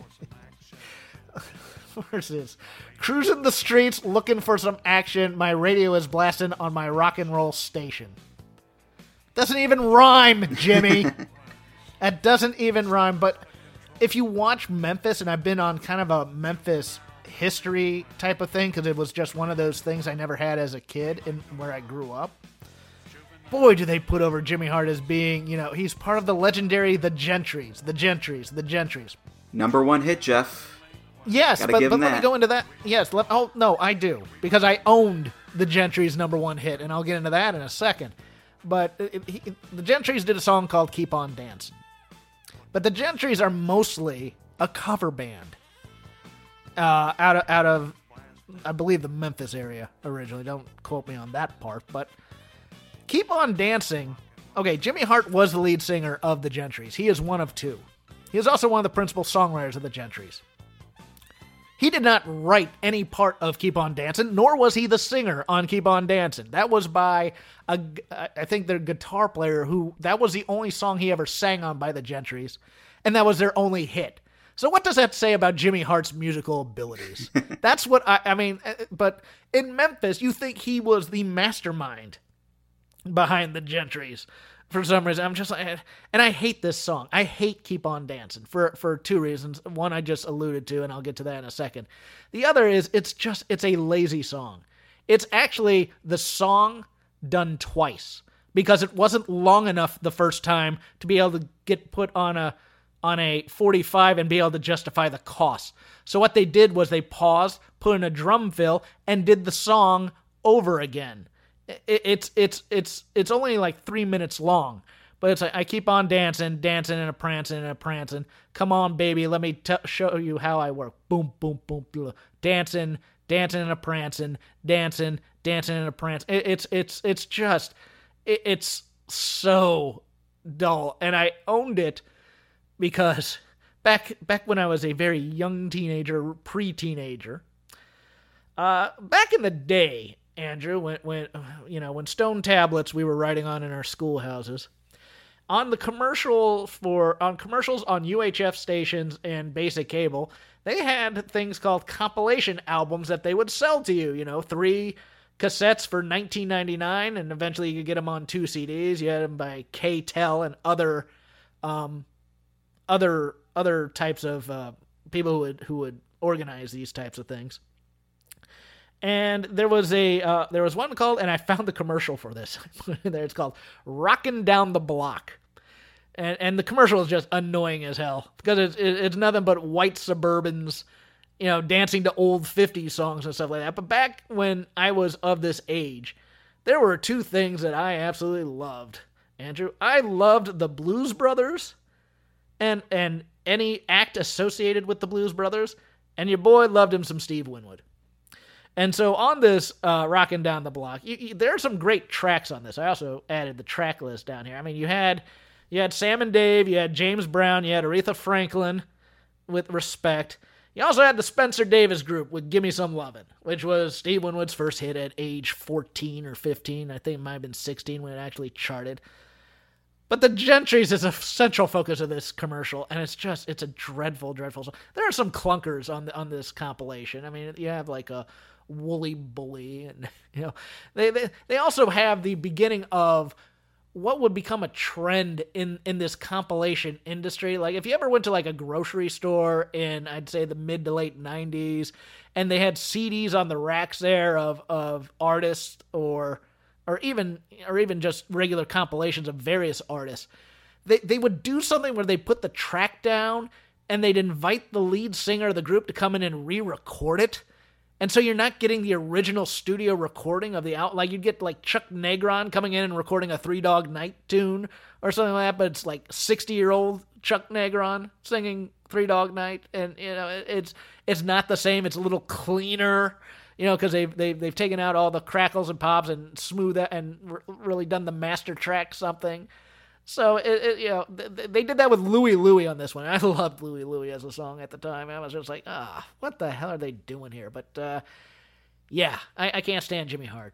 [SPEAKER 4] Where's this? Cruising the streets, looking for some action. My radio is blasting on my rock and roll station. Doesn't even rhyme, Jimmy. That doesn't even rhyme. But if you watch Memphis, and I've been on kind of a Memphis history type of thing, because it was just one of those things I never had as a kid in where I grew up. Boy, do they put over Jimmy Hart as being, you know, he's part of the legendary The Gentrys, The Gentrys, The Gentrys.
[SPEAKER 7] Number one hit, Jeff.
[SPEAKER 4] Yes,
[SPEAKER 7] Gotta
[SPEAKER 4] but,
[SPEAKER 7] give
[SPEAKER 4] but
[SPEAKER 7] him
[SPEAKER 4] let
[SPEAKER 7] that.
[SPEAKER 4] me go into that. Yes, let, oh, no, I do. Because I owned the Gentrys' number one hit, and I'll get into that in a second. But it, it, it, the Gentrys did a song called Keep On Dancing. But the Gentrys are mostly a cover band. Uh, out of, out of, I believe, the Memphis area originally. Don't quote me on that part. But Keep On Dancing, okay, Jimmy Hart was the lead singer of the Gentrys. He is one of two. He is also one of the principal songwriters of the Gentrys. He did not write any part of Keep On Dancing, nor was he the singer on Keep On Dancing. That was by, a, I think, their guitar player, who, that was the only song he ever sang on by the Gentrys, and that was their only hit. So what does that say about Jimmy Hart's musical abilities? That's what I, I mean, but in Memphis, you think he was the mastermind behind the Gentrys. For some reason, I'm just like, and I hate this song. I hate Keep On Dancing for, for two reasons. One I just alluded to, and I'll get to that in a second. The other is it's just, it's a lazy song. It's actually the song done twice, because it wasn't long enough the first time to be able to get put on a, on a forty-five and be able to justify the cost. So what they did was they paused, put in a drum fill, and did the song over again. it, it's it's it's it's only like three minutes long, but it's like I keep on dancing, dancing and a prancing and a prancing. Come on, baby, let me t- show you how I work. Boom, boom, boom, boom. Dancing, dancing and a prancing, dancing, dancing and a prancing. It, it's it's it's just it, it's so dull, and I owned it because back back when I was a very young teenager, pre-teenager, uh, back in the day, Andrew, when when you know when stone tablets we were writing on in our schoolhouses, on the commercial for on commercials on U H F stations and basic cable, they had things called compilation albums that they would sell to you. You know, three cassettes for nineteen ninety-nine, and eventually you could get them on two C Ds. You had them by K-Tel and other, um, other other types of uh, people who would who would organize these types of things. And there was a uh, there was one called, and I found the commercial for this. There, it's called "Rockin' Down the Block," and and the commercial is just annoying as hell because it's it's nothing but white Suburbans, you know, dancing to old fifties songs and stuff like that. But back when I was of this age, there were two things that I absolutely loved, Andrew. I loved the Blues Brothers and and any act associated with the Blues Brothers, and your boy loved him some Steve Winwood. And so on this uh, Rockin' Down the Block, you, you, there are some great tracks on this. I also added the track list down here. I mean, you had you had Sam and Dave, you had James Brown, you had Aretha Franklin with Respect. You also had the Spencer Davis Group with Gimme Some Lovin', which was Steve Winwood's first hit at age fourteen or fifteen. I think it might have been sixteen when it actually charted. But the Gentrys is a central focus of this commercial, and it's just, it's a dreadful, dreadful song. There are some clunkers on the, on this compilation. I mean, you have like a Woolly Bully, and you know, they, they they also have the beginning of what would become a trend in in this compilation industry. Like if you ever went to like a grocery store in, I'd say, the mid to late nineties, and they had C Ds on the racks there of of artists or or even or even just regular compilations of various artists, they they would do something where they put the track down and they'd invite the lead singer of the group to come in and re-record it. And so you're not getting the original studio recording of the out. Like you'd get like Chuck Negron coming in and recording a Three Dog Night tune or something like that, but it's like sixty-year-old Chuck Negron singing Three Dog Night, and you know it's it's not the same. It's a little cleaner, you know, because they've they've they've taken out all the crackles and pops and smooth that and r- really done the master track something. So, it, it, you know, th- they did that with Louie Louie on this one. I loved Louie Louie as a song at the time. I was just like, ah, what the hell are they doing here? But, uh, yeah, I, I can't stand Jimmy Hart.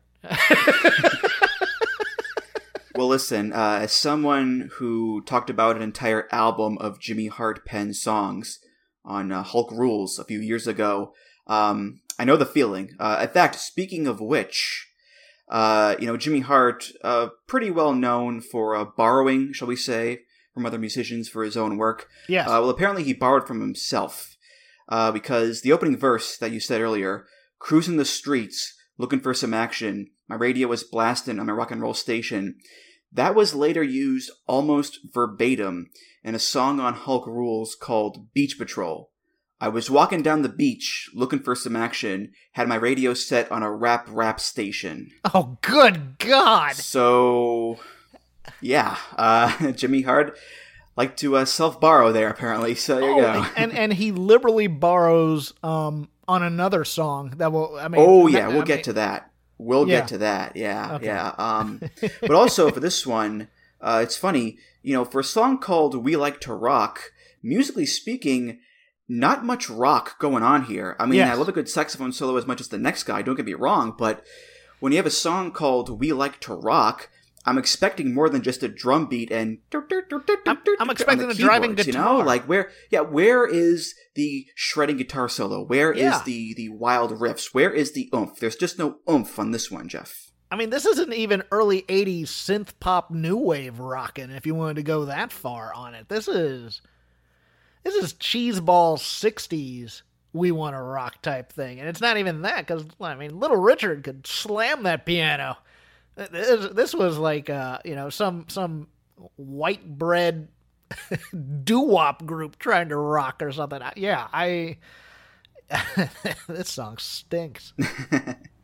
[SPEAKER 7] Well, listen, uh, as someone who talked about an entire album of Jimmy Hart penned songs on uh, Hulk Rules a few years ago, um, I know the feeling. Uh, in fact, speaking of which... Uh, you know, Jimmy Hart, uh, pretty well known for uh, borrowing, shall we say, from other musicians for his own work.
[SPEAKER 4] Yes.
[SPEAKER 7] Uh, well, apparently he borrowed from himself, uh, because the opening verse that you said earlier, cruising the streets, looking for some action, my radio was blasting on my rock and roll station, that was later used almost verbatim in a song on Hulk Rules called Beach Patrol. I was walking down the beach, looking for some action, had my radio set on a rap rap station.
[SPEAKER 4] Oh, good God!
[SPEAKER 7] So, yeah, uh, Jimmy Hart liked to uh, self-borrow there, apparently, so there you
[SPEAKER 4] oh,
[SPEAKER 7] go.
[SPEAKER 4] and, and he liberally borrows um, on another song that will, I mean...
[SPEAKER 7] Oh, yeah,
[SPEAKER 4] that,
[SPEAKER 7] we'll
[SPEAKER 4] I
[SPEAKER 7] get
[SPEAKER 4] mean,
[SPEAKER 7] to that. We'll
[SPEAKER 4] yeah.
[SPEAKER 7] get to that, yeah,
[SPEAKER 4] Okay.
[SPEAKER 7] yeah. Um, but also, for this one, uh, it's funny, you know, for a song called We Like to Rock, musically speaking... not much rock going on here. I mean,
[SPEAKER 4] yes.
[SPEAKER 7] I love a good saxophone solo as much as the next guy, don't get me wrong, but when you have a song called We Like to Rock, I'm expecting more than just a drum beat and...
[SPEAKER 4] I'm, I'm expecting
[SPEAKER 7] a
[SPEAKER 4] a driving guitar.
[SPEAKER 7] You know? Like, where, yeah, where is the shredding guitar solo? Where
[SPEAKER 4] Yeah.
[SPEAKER 7] is the, the wild riffs? Where is the oomph? There's just no oomph on this one, Jeff.
[SPEAKER 4] I mean, this isn't even early eighties synth pop new wave rocking, if you wanted to go that far on it. This is... This is cheeseball sixties we want to rock type thing. And it's not even that, because, I mean, Little Richard could slam that piano. This, this was like, uh, you know, some some white bread doo-wop group trying to rock or something. Yeah, I... this song stinks.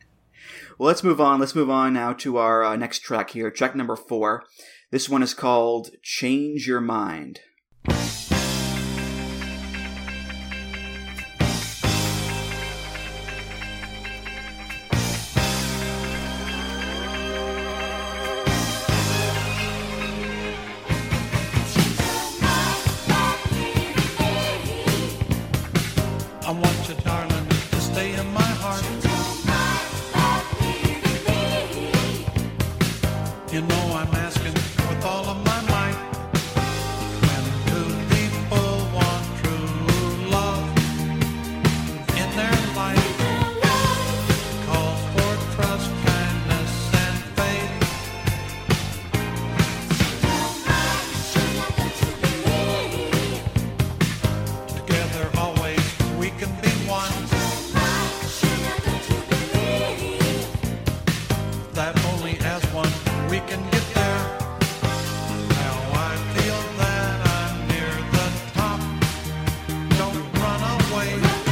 [SPEAKER 7] Well, let's move on. Let's move on now to our uh, next track here, track number four. This one is called Change Your Mind.
[SPEAKER 3] I want you, darling, to stay in my heart. You know I'm asking with all of my might. When two people want true love in their life, calls for trust, kindness, and faith. Together always we can be one. That only as one we can get there. Now I feel that I'm near the top. Don't run away.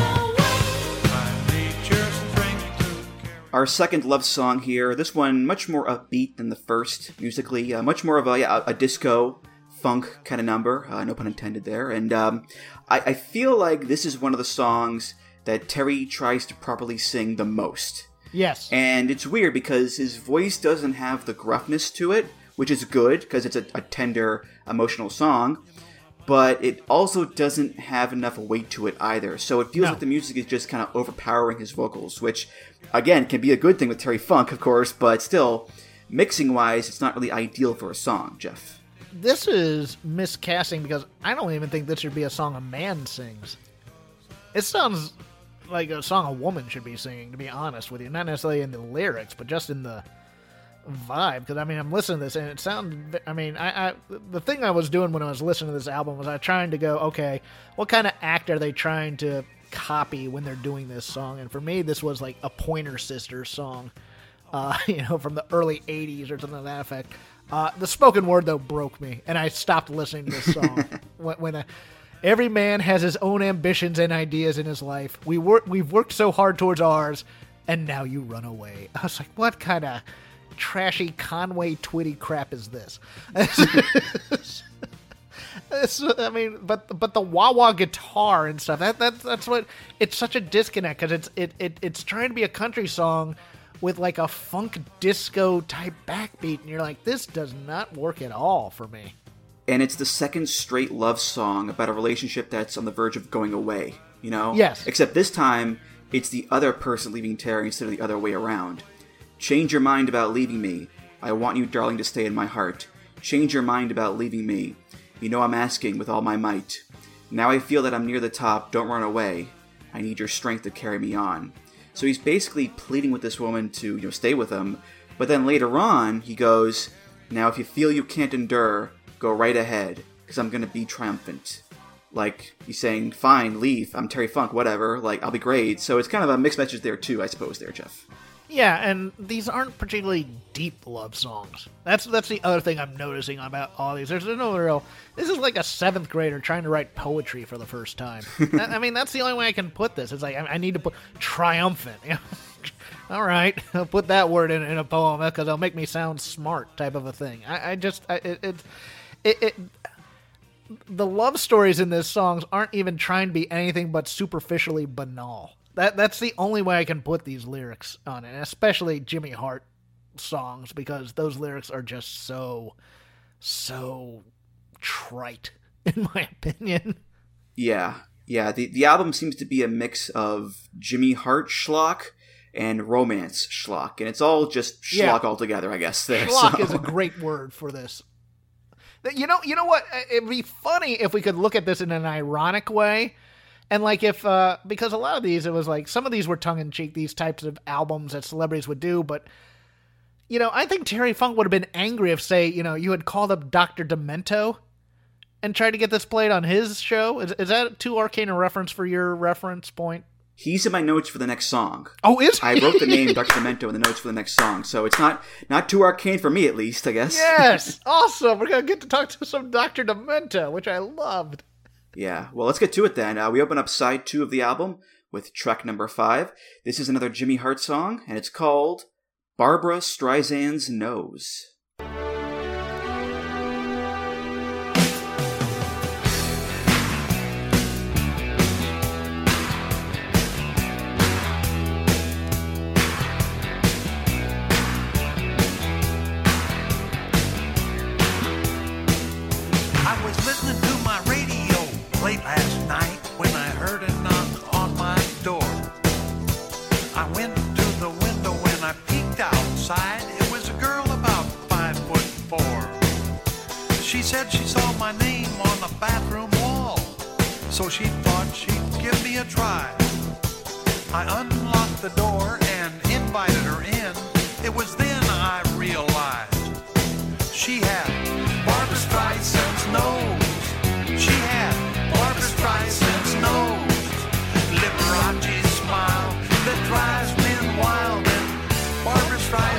[SPEAKER 3] I need your strength to carry.
[SPEAKER 7] Our second love song here. This one much more upbeat than the first musically. Uh, much more of a, yeah, a disco funk kind of number. Uh, no pun intended there. And um, I, I feel like this is one of the songs that Terry tries to properly sing the most.
[SPEAKER 4] Yes.
[SPEAKER 7] And it's weird because his voice doesn't have the gruffness to it, which is good because it's a, a tender, emotional song. But it also doesn't have enough weight to it either. So it feels
[SPEAKER 4] No.
[SPEAKER 7] like the music is just kind of overpowering his vocals, which, again, can be a good thing with Terry Funk, of course, but still, mixing-wise, it's not really ideal for a song, Jeff.
[SPEAKER 4] This is miscasting because I don't even think this should be a song a man sings. It sounds like a song a woman should be singing, to be honest with you. Not necessarily in the lyrics, but just in the vibe. Because, I mean, I'm listening to this, and it sounds... I mean, I, I the thing I was doing when I was listening to this album was I was trying to go, okay, what kind of act are they trying to copy when they're doing this song? And for me, this was like a Pointer Sisters song, uh, you know, from the early eighties or something to that effect. Uh, the spoken word, though, broke me, and I stopped listening to this song. when when I, every man has his own ambitions and ideas in his life. We work, we've worked so hard towards ours, and now you run away. I was like, what kind of trashy Conway Twitty crap is this? It's, I mean, but but the wah wah guitar and stuff, that that's that's what, it's such a disconnect because it's it, it it's trying to be a country song with like a funk disco type backbeat, and you're like, this does not work at all for me.
[SPEAKER 7] And it's the second straight love song about a relationship that's on the verge of going away, you know?
[SPEAKER 4] Yes.
[SPEAKER 7] Except this time, it's the other person leaving Terry instead of the other way around. Change your mind about leaving me. I want you, darling, to stay in my heart. Change your mind about leaving me. You know I'm asking with all my might. Now I feel that I'm near the top. Don't run away. I need your strength to carry me on. So he's basically pleading with this woman to, you know, stay with him. But then later on, he goes, now if you feel you can't endure, go right ahead, because I'm going to be triumphant. Like, he's saying, fine, leave, I'm Terry Funk, whatever, like, I'll be great. So it's kind of a mixed message there too, I suppose, there, Jeff.
[SPEAKER 4] Yeah, and these aren't particularly deep love songs. That's that's the other thing I'm noticing about all these. There's no real... This is like a seventh grader trying to write poetry for the first time. I mean, that's the only way I can put this. It's like, I, I need to put triumphant. You know? All right, I'll put that word in, in a poem because it'll make me sound smart type of a thing. I, I just... I, it, it, it, it the love stories in this songs aren't even trying to be anything but superficially banal. That that's the only way I can put these lyrics on it, and especially Jimmy Hart songs, because those lyrics are just so, so trite, in my opinion.
[SPEAKER 7] Yeah, yeah. The the album seems to be a mix of Jimmy Hart schlock and romance schlock, and it's all just schlock
[SPEAKER 4] Yeah.
[SPEAKER 7] altogether, I guess. There,
[SPEAKER 4] Schlock
[SPEAKER 7] so.
[SPEAKER 4] is a great word for this. You know, you know what? It'd be funny if we could look at this in an ironic way. And like if, uh, because a lot of these, it was like, some of these were tongue-in-cheek, these types of albums that celebrities would do, but, you know, I think Terry Funk would have been angry if, say, you know, you had called up Doctor Demento and tried to get this played on his show. Is, is that too arcane a reference for your reference point?
[SPEAKER 7] He's in my notes for the next song.
[SPEAKER 4] Oh, is he?
[SPEAKER 7] I wrote the name Doctor Demento in the notes for the next song, so it's not not too arcane for me, at least, I guess.
[SPEAKER 4] Yes! Awesome! We're going to get to talk to some Doctor Demento, which I loved.
[SPEAKER 7] Yeah, well, let's get to it then. Uh, we open up side two of the album with track number five. This is another Jimmy Hart song, and it's called Barbra Streisand's Nose.
[SPEAKER 3] Late last night when I heard a knock on my door. I went to the window and I peeked outside. It was a girl about five foot four. She said she saw my name on the bathroom wall, so she thought she'd give me a try. I unlocked the door and invited her in. It was then I realized she had Barbra Streisand's nose. She had Barbra Streisand's nose, Liberace smile that drives men wild, and Barbra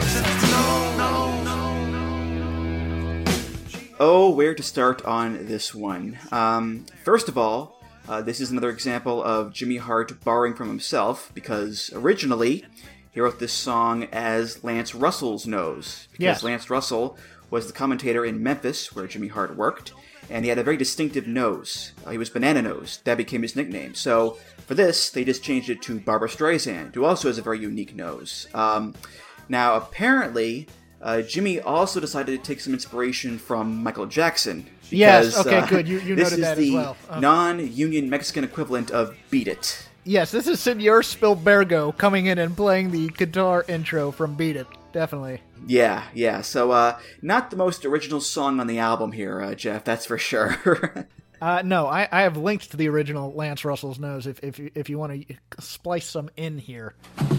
[SPEAKER 3] Streisand's no, no, no.
[SPEAKER 7] Oh, where to start on this one? Um, first of all, uh, this is another example of Jimmy Hart borrowing from himself, because originally he wrote this song as Lance Russell's nose. Because
[SPEAKER 4] Yes.
[SPEAKER 7] Lance Russell was the commentator in Memphis, where Jimmy Hart worked, and he had a very distinctive nose. Uh, he was Banana Nose. That became his nickname. So for this, they just changed it to Barbra Streisand, who also has a very unique nose. Um, now, apparently, uh, Jimmy also decided to take some inspiration from Michael Jackson. Because,
[SPEAKER 4] Yes, okay,
[SPEAKER 7] uh,
[SPEAKER 4] good. You- you
[SPEAKER 7] this
[SPEAKER 4] noted
[SPEAKER 7] is
[SPEAKER 4] that as
[SPEAKER 7] the
[SPEAKER 4] well. Um,
[SPEAKER 7] non-union Mexican equivalent of Beat It.
[SPEAKER 4] Yes, this is Senor Spielbergo coming in and playing the guitar intro from Beat It. Definitely.
[SPEAKER 7] Yeah, yeah. So, uh, not the most original song on the album here, uh, Jeff, that's for sure.
[SPEAKER 4] Uh, no, I, I have linked to the original Lance Russell's nose if if you, if you want to splice some in here.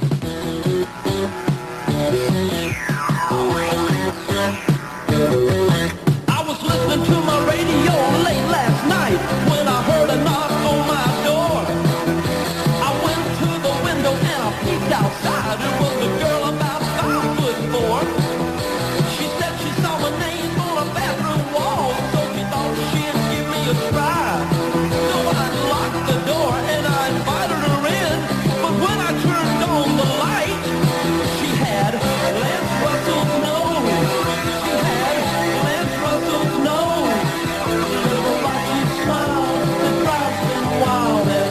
[SPEAKER 8] I was listening to my radio late last night when I heard a knock on my door. I went to the window and I peeked outside. It was a girl about five foot four. She said she saw my name on a bathroom wall, so she thought she'd give me a try. So I locked the door and I invited her in. But when I turned on the light, she had Lance Russell's nose. She had Lance Russell's nose. Little Rocky smile that drives me wild, and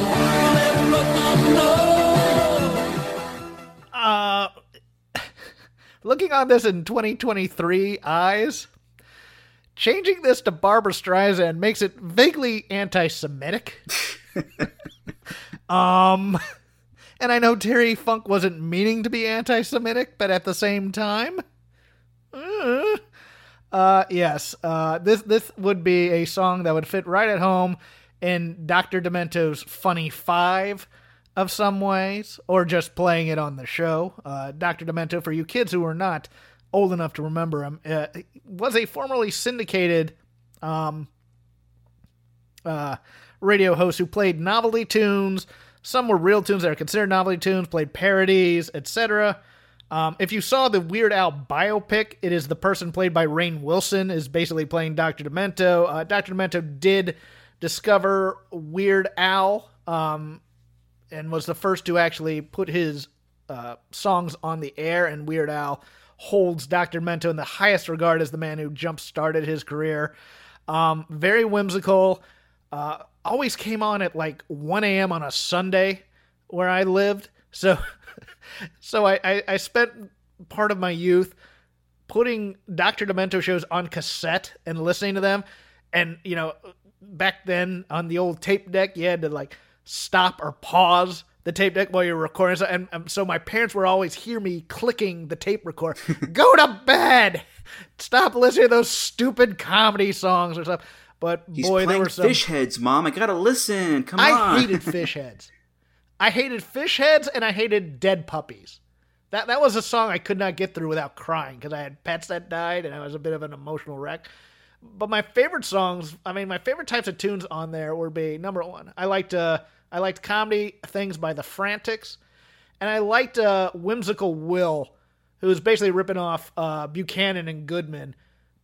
[SPEAKER 8] Lance Russell's nose.
[SPEAKER 4] Uh, looking on this in twenty twenty-three eyes, changing this to Barbra Streisand makes it vaguely anti-Semitic. um, and I know Terry Funk wasn't meaning to be anti-Semitic, but at the same time, uh, uh yes, uh, this this would be a song that would fit right at home in Doctor Demento's Funny Five of some ways, or just playing it on the show. Uh, Doctor Demento, for you kids who are not old enough to remember him, uh, was a formerly syndicated um, uh, radio host who played novelty tunes. Some were real tunes that are considered novelty tunes, played parodies, et cetera. Um, if you saw the Weird Al biopic, it is the person played by Rainn Wilson is basically playing Doctor Demento. Uh, Doctor Demento did discover Weird Al, um, and was the first to actually put his uh, songs on the air, and Weird Al holds Doctor Demento in the highest regard as the man who jump-started his career. Um, very whimsical. Uh, always came on at like one a.m. on a Sunday where I lived. So so I, I, I spent part of my youth putting Doctor Demento shows on cassette and listening to them. And, you know, back then on the old tape deck, you had to like stop or pause the tape deck while you were recording. So, and, and so my parents would always hear me clicking the tape record. Go to bed! Stop listening to those stupid comedy songs or stuff. But
[SPEAKER 7] He's
[SPEAKER 4] boy, there
[SPEAKER 7] playing
[SPEAKER 4] were some...
[SPEAKER 7] Fish Heads, Mom. I gotta listen. Come
[SPEAKER 4] I
[SPEAKER 7] on.
[SPEAKER 4] hated Fish Heads. I hated Fish Heads, and I hated Dead Puppies. That that was a song I could not get through without crying, because I had pets that died, and I was a bit of an emotional wreck. But my favorite songs, I mean, my favorite types of tunes on there would be, number one, I liked uh, I liked comedy things by the Frantics, and I liked uh, Whimsical Will, who was basically ripping off uh, Buchanan and Goodman,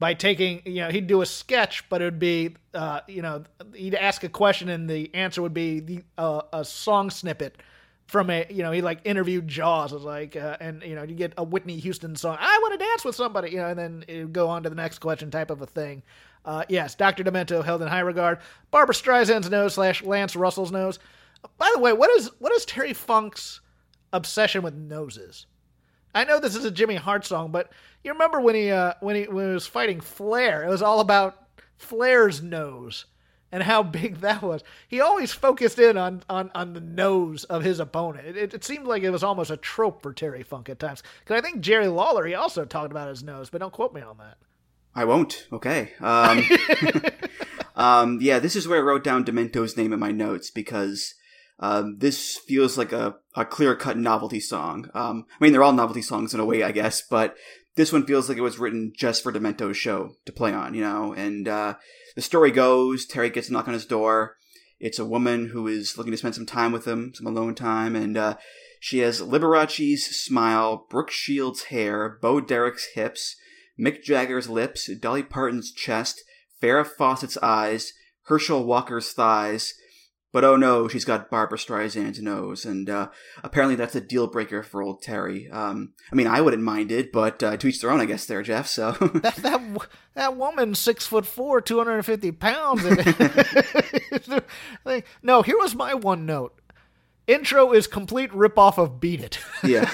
[SPEAKER 4] by taking, you know, he'd do a sketch, but it would be, uh, you know, he'd ask a question and the answer would be the, uh, a song snippet from a, you know, he like interviewed Jaws. It was like, uh, and, you know, you get a Whitney Houston song, I want to dance with somebody, you know, and then it would go on to the next question type of a thing. Uh, yes, Doctor Demento held in high regard. Barbara Streisand's nose slash Lance Russell's nose. By the way, what is what is Terry Funk's obsession with noses? I know this is a Jimmy Hart song, but you remember when he uh, when he when he was fighting Flair? It was all about Flair's nose and how big that was. He always focused in on on, on the nose of his opponent. It, it, it seemed like it was almost a trope for Terry Funk at times. Because I think Jerry Lawler, he also talked about his nose, but don't quote me on that.
[SPEAKER 7] I won't. Okay. Um, um, yeah, this is where I wrote down Demento's name in my notes because um, this feels like a, a clear-cut novelty song. Um, I mean, they're all novelty songs in a way, I guess, but this one feels like it was written just for Demento's show to play on, you know? And uh, the story goes, Terry gets a knock on his door. It's a woman who is looking to spend some time with him, some alone time, and uh, she has Liberace's smile, Brooke Shields' hair, Bo Derek's hips, Mick Jagger's lips, Dolly Parton's chest, Farrah Fawcett's eyes, Herschel Walker's thighs, but oh no, she's got Barbara Streisand's nose, and uh, apparently that's a deal breaker for old Terry. Um, I mean, I wouldn't mind it, but uh, to each their own, I guess. There, Jeff. So
[SPEAKER 4] that that that woman, six foot four, two hundred and fifty pounds. Like, no, here was my one note. Intro is complete ripoff of Beat It.
[SPEAKER 7] Yeah.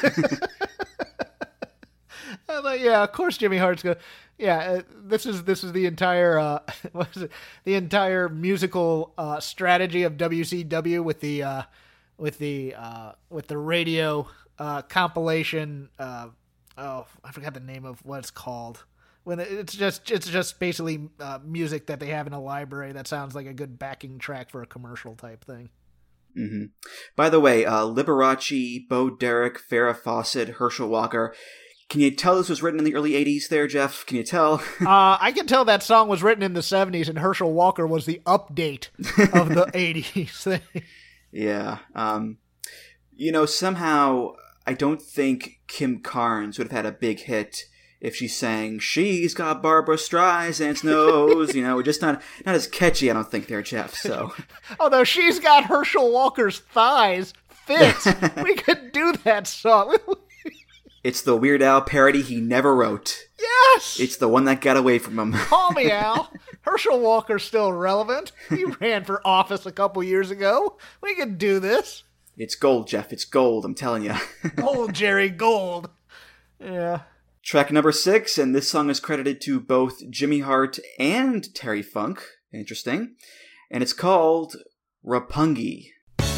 [SPEAKER 4] I'm like, yeah, of course Jimmy Hart's going. Yeah, uh, this is this is the entire uh, what is it? The entire musical uh, strategy of W C W with the uh, with the uh, with the radio uh, compilation. Uh, oh, I forgot the name of what it's called. When it's just it's just basically uh, music that they have in a library that sounds like a good backing track for a commercial type thing.
[SPEAKER 7] Mm-hmm. By the way, uh, Liberace, Bo Derek, Farrah Fawcett, Herschel Walker. Can you tell this was written in the early eighties there, Jeff? Can you tell?
[SPEAKER 4] uh, I can tell that song was written in the seventies and Herschel Walker was the update of the eighties thing.
[SPEAKER 7] Yeah. Um, you know, somehow I don't think Kim Carnes would have had a big hit if she sang, she's got Barbara Streisand's nose, you know, just not not as catchy, I don't think, there, Jeff, so.
[SPEAKER 4] Although she's got Herschel Walker's thighs fits. We could do that song.
[SPEAKER 7] It's the Weird Al parody he never wrote.
[SPEAKER 4] Yes!
[SPEAKER 7] It's the one that got away from him.
[SPEAKER 4] Call me, Al. Herschel Walker's still relevant. He ran for office a couple years ago. We could do this.
[SPEAKER 7] It's gold, Jeff. It's gold, I'm telling you.
[SPEAKER 4] Gold, Jerry, gold. Yeah.
[SPEAKER 7] Track number six, and this song is credited to both Jimmy Hart and Terry Funk. Interesting. And it's called Rapungi.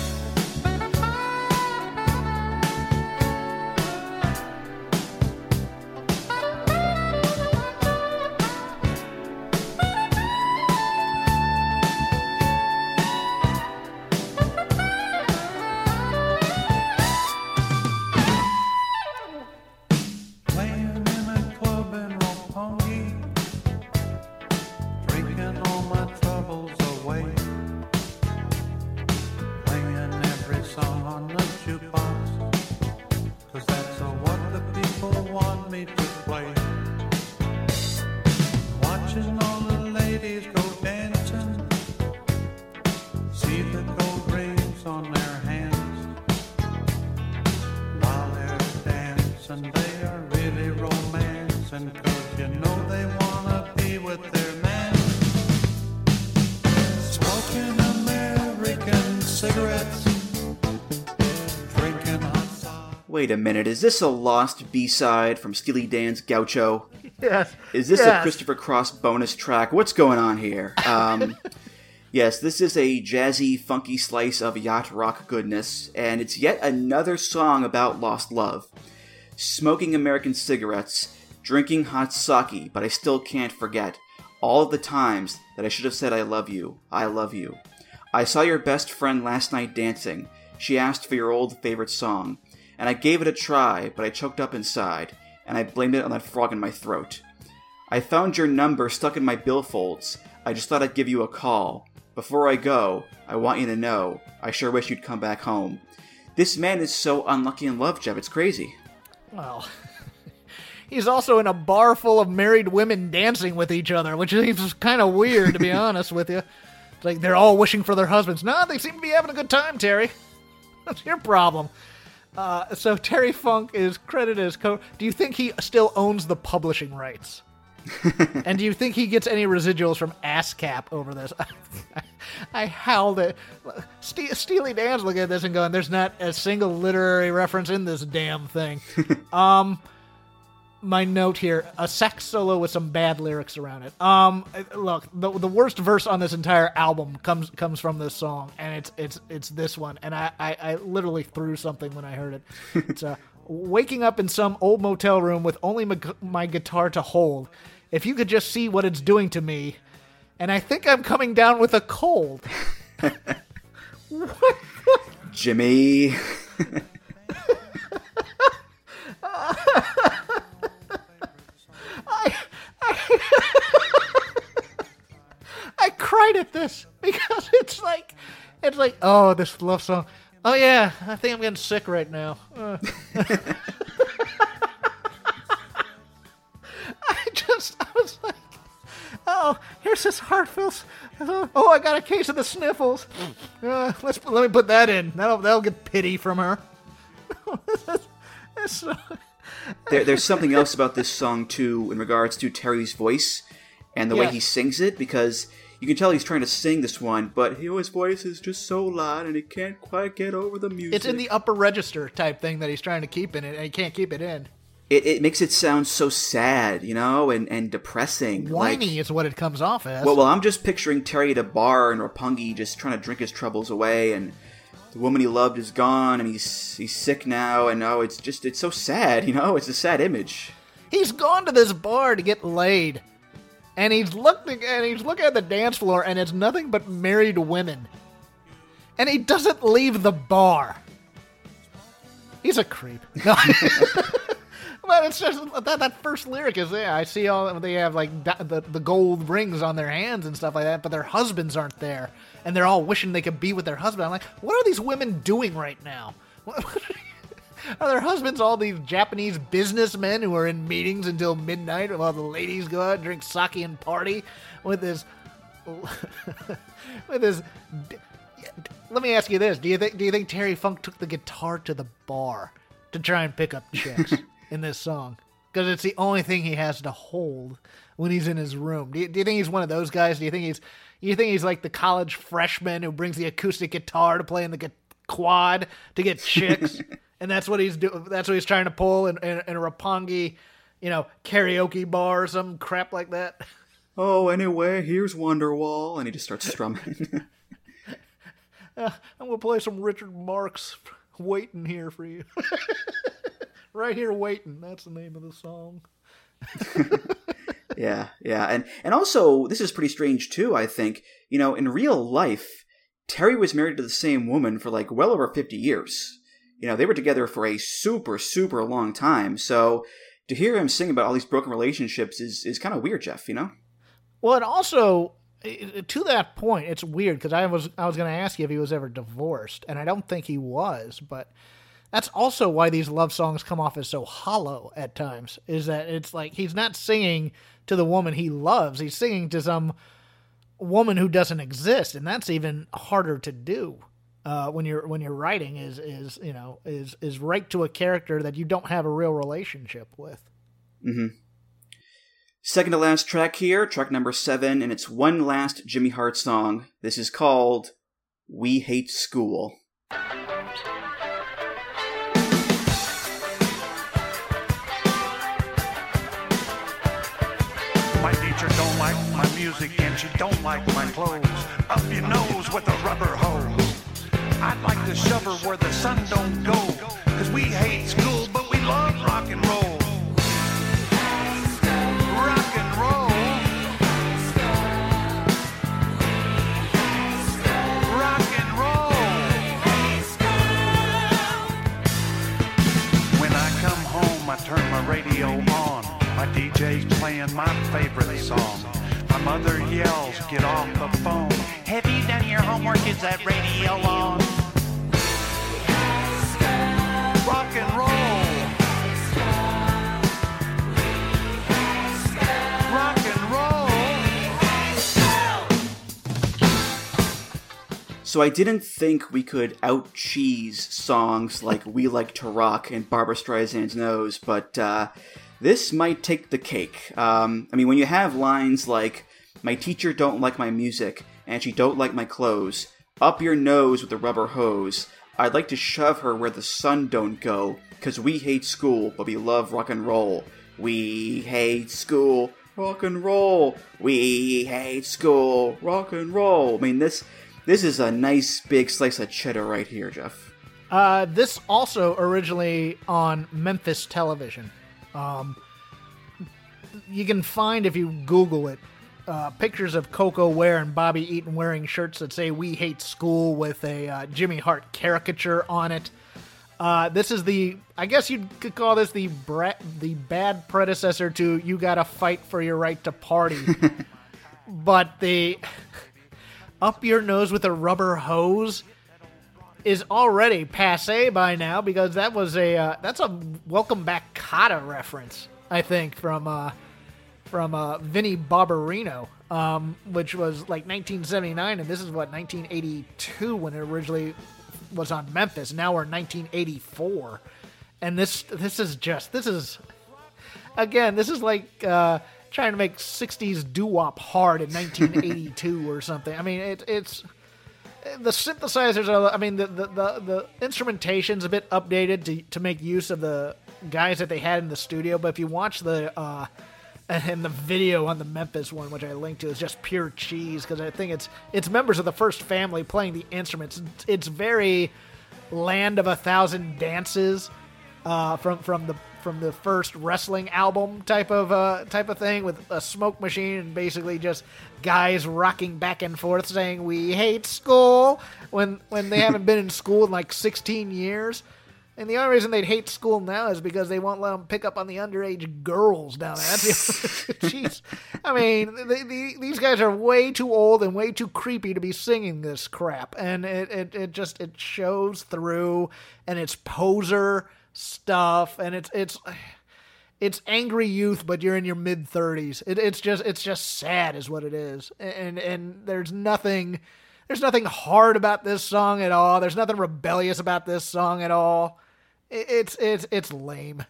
[SPEAKER 7] Wait a minute, is this a lost B-side from Steely Dan's Gaucho?
[SPEAKER 4] Yes.
[SPEAKER 7] Is this
[SPEAKER 4] yes.
[SPEAKER 7] a Christopher Cross bonus track? What's going on here? Um, yes, this is a jazzy, funky slice of yacht rock goodness, and it's yet another song about lost love. Smoking American cigarettes, drinking hot sake, but I still can't forget all of the times that I should have said I love you, I love you. I saw your best friend last night dancing. She asked for your old favorite song. And I gave it a try, but I choked up inside, and I blamed it on that frog in my throat. I found your number stuck in my billfolds. I just thought I'd give you a call. Before I go, I want you to know, I sure wish you'd come back home. This man is so unlucky in love, Jeff, it's crazy.
[SPEAKER 4] Well, he's also in a bar full of married women dancing with each other, which is kind of weird, to be honest with you. It's like they're all wishing for their husbands. No, they seem to be having a good time, Terry. That's your problem. Uh, so Terry Funk is credited as co... Do you think he still owns the publishing rights? And do you think he gets any residuals from ASCAP over this? I, I howled it. Ste- Steely Dan's looking at this and going, there's not a single literary reference in this damn thing. um, my note here, a sax solo with some bad lyrics around it. Um, look, the the worst verse on this entire album comes comes from this song, and it's it's it's this one, and I, I, I literally threw something when I heard it. It's uh, waking up in some old motel room with only my, my guitar to hold. If you could just see what it's doing to me, and I think I'm coming down with a cold.
[SPEAKER 7] Jimmy.
[SPEAKER 4] I, I, I cried at this because it's like, it's like, oh, this love song. Oh yeah, I think I'm getting sick right now. Uh. I just, I was like, oh, here's this heartfelt. Oh, I got a case of the sniffles. Uh, let's let me put that in. That'll that'll get pity from her. This is so.
[SPEAKER 7] There, there's something else about this song, too, in regards to Terry's voice and the
[SPEAKER 4] yes.
[SPEAKER 7] way he sings it, because you can tell he's trying to sing this one, but his voice is just so loud and he can't quite get over the music.
[SPEAKER 4] It's in the upper register type thing that he's trying to keep in it, and he can't keep it in.
[SPEAKER 7] It, it makes it sound so sad, you know, and, and depressing.
[SPEAKER 4] Whiny
[SPEAKER 7] like,
[SPEAKER 4] is what it comes off as.
[SPEAKER 7] Well, well, I'm just picturing Terry at a bar in Roppongi just trying to drink his troubles away, and the woman he loved is gone, and he's he's sick now, and oh, it's just, it's so sad, you know? It's a sad image.
[SPEAKER 4] He's gone to this bar to get laid, and he's looking, and he's looking at the dance floor, and it's nothing but married women. And he doesn't leave the bar. He's a creep. No. But it's just, that, that first lyric is there. I see all, they have like the, the gold rings on their hands and stuff like that, but their husbands aren't there. And they're all wishing they could be with their husband. I'm like, what are these women doing right now? Are their husbands all these Japanese businessmen who are in meetings until midnight while the ladies go out and drink sake and party with this, with this, let me ask you this. Do you think, do you think Terry Funk took the guitar to the bar to try and pick up chicks in this song? Because it's the only thing he has to hold when he's in his room. Do you, do you think he's one of those guys? Do you think he's you think he's like the college freshman who brings the acoustic guitar to play in the gu- quad to get chicks, and that's what he's doing? That's what he's trying to pull in, in, in a Roppongi, you know, karaoke bar or some crap like that.
[SPEAKER 7] Oh, anyway, here's Wonderwall, and he just starts strumming.
[SPEAKER 4] uh, I'm gonna play some Richard Marx, waiting here for you. Right here waiting. That's the name of the song.
[SPEAKER 7] Yeah, yeah. And and also, this is pretty strange, too, I think. You know, in real life, Terry was married to the same woman for, like, well over fifty years. You know, they were together for a super, super long time. So to hear him sing about all these broken relationships is, is kind of weird, Jeff, you know?
[SPEAKER 4] Well, and also, to that point, it's weird, because I was, I was going to ask you if he was ever divorced, and I don't think he was, but that's also why these love songs come off as so hollow at times, is that it's like he's not singing to the woman he loves. He's singing to some woman who doesn't exist, and that's even harder to do uh, when you're when you're writing. Is is you know is is write to a character that you don't have a real relationship with.
[SPEAKER 7] Mm-hmm. Second to last track here, track number seven, and it's one last Jimmy Hart song. This is called "We Hate School."
[SPEAKER 3] My teacher don't like my music and she don't like my clothes. Up your nose with a rubber hose. I'd like to shove her where the sun don't go. Cause we hate school, but we love rock and roll. Rock and roll. Rock and roll. When I come home, I turn my radio on. My D J's playing my favorite song. My mother yells, get off the phone. Have you done your homework? Is that radio on? Rock and roll.
[SPEAKER 7] So I didn't think we could out-cheese songs like We Like to Rock and Barbra Streisand's Nose, but uh, this might take the cake. Um, I mean, when you have lines like, my teacher don't like my music, and she don't like my clothes, up your nose with a rubber hose, I'd like to shove her where the sun don't go, 'cause we hate school, but we love rock and roll. We hate school, rock and roll. We hate school, rock and roll. I mean, this this is a nice big slice of cheddar right here, Jeff.
[SPEAKER 4] Uh, this also originally on Memphis television. Um, you can find, if you Google it, uh, pictures of Coco Ware and Bobby Eaton wearing shirts that say "We Hate School" with a uh, Jimmy Hart caricature on it. Uh, this is the, I guess you could call this the bra- the bad predecessor to "You Gotta Fight for Your Right to Party." But the "Up Your Nose with a Rubber Hose" is already passé by now, because that was a uh, that's a Welcome Back Kotter reference, I think, from uh, from uh, Vinnie Barbarino, um, which was like nineteen seventy-nine, and this is what nineteen eighty-two when it originally was on Memphis. Now we're nineteen eighty-four, and this this is just this is again this is like uh, trying to make sixties doo-wop hard in nineteen eighty-two or something. I mean, it, it's. The synthesizers are, I mean, the, the, the, the instrumentation's a bit updated to to make use of the guys that they had in the studio, but if you watch the, uh, and the video on the Memphis one, which I linked to, is just pure cheese, because I think it's it's members of the First Family playing the instruments. It's, it's very Land of a Thousand Dances, uh, from, from the from the first wrestling album type of uh, type of thing, with a smoke machine and basically just guys rocking back and forth saying "We hate school" when when they haven't been in school in like sixteen years. And the only reason they'd hate school now is because they won't let them pick up on the underage girls down there. That's the, jeez. I mean, they, they, these guys are way too old and way too creepy to be singing this crap. And it, it, it just, it shows through, and it's poser stuff, and it's, it's, it's angry youth, but you're in your mid thirties. It, it's just, it's just sad is what it is. And, and there's nothing, there's nothing hard about this song at all. There's nothing rebellious about this song at all. It's it's it's lame.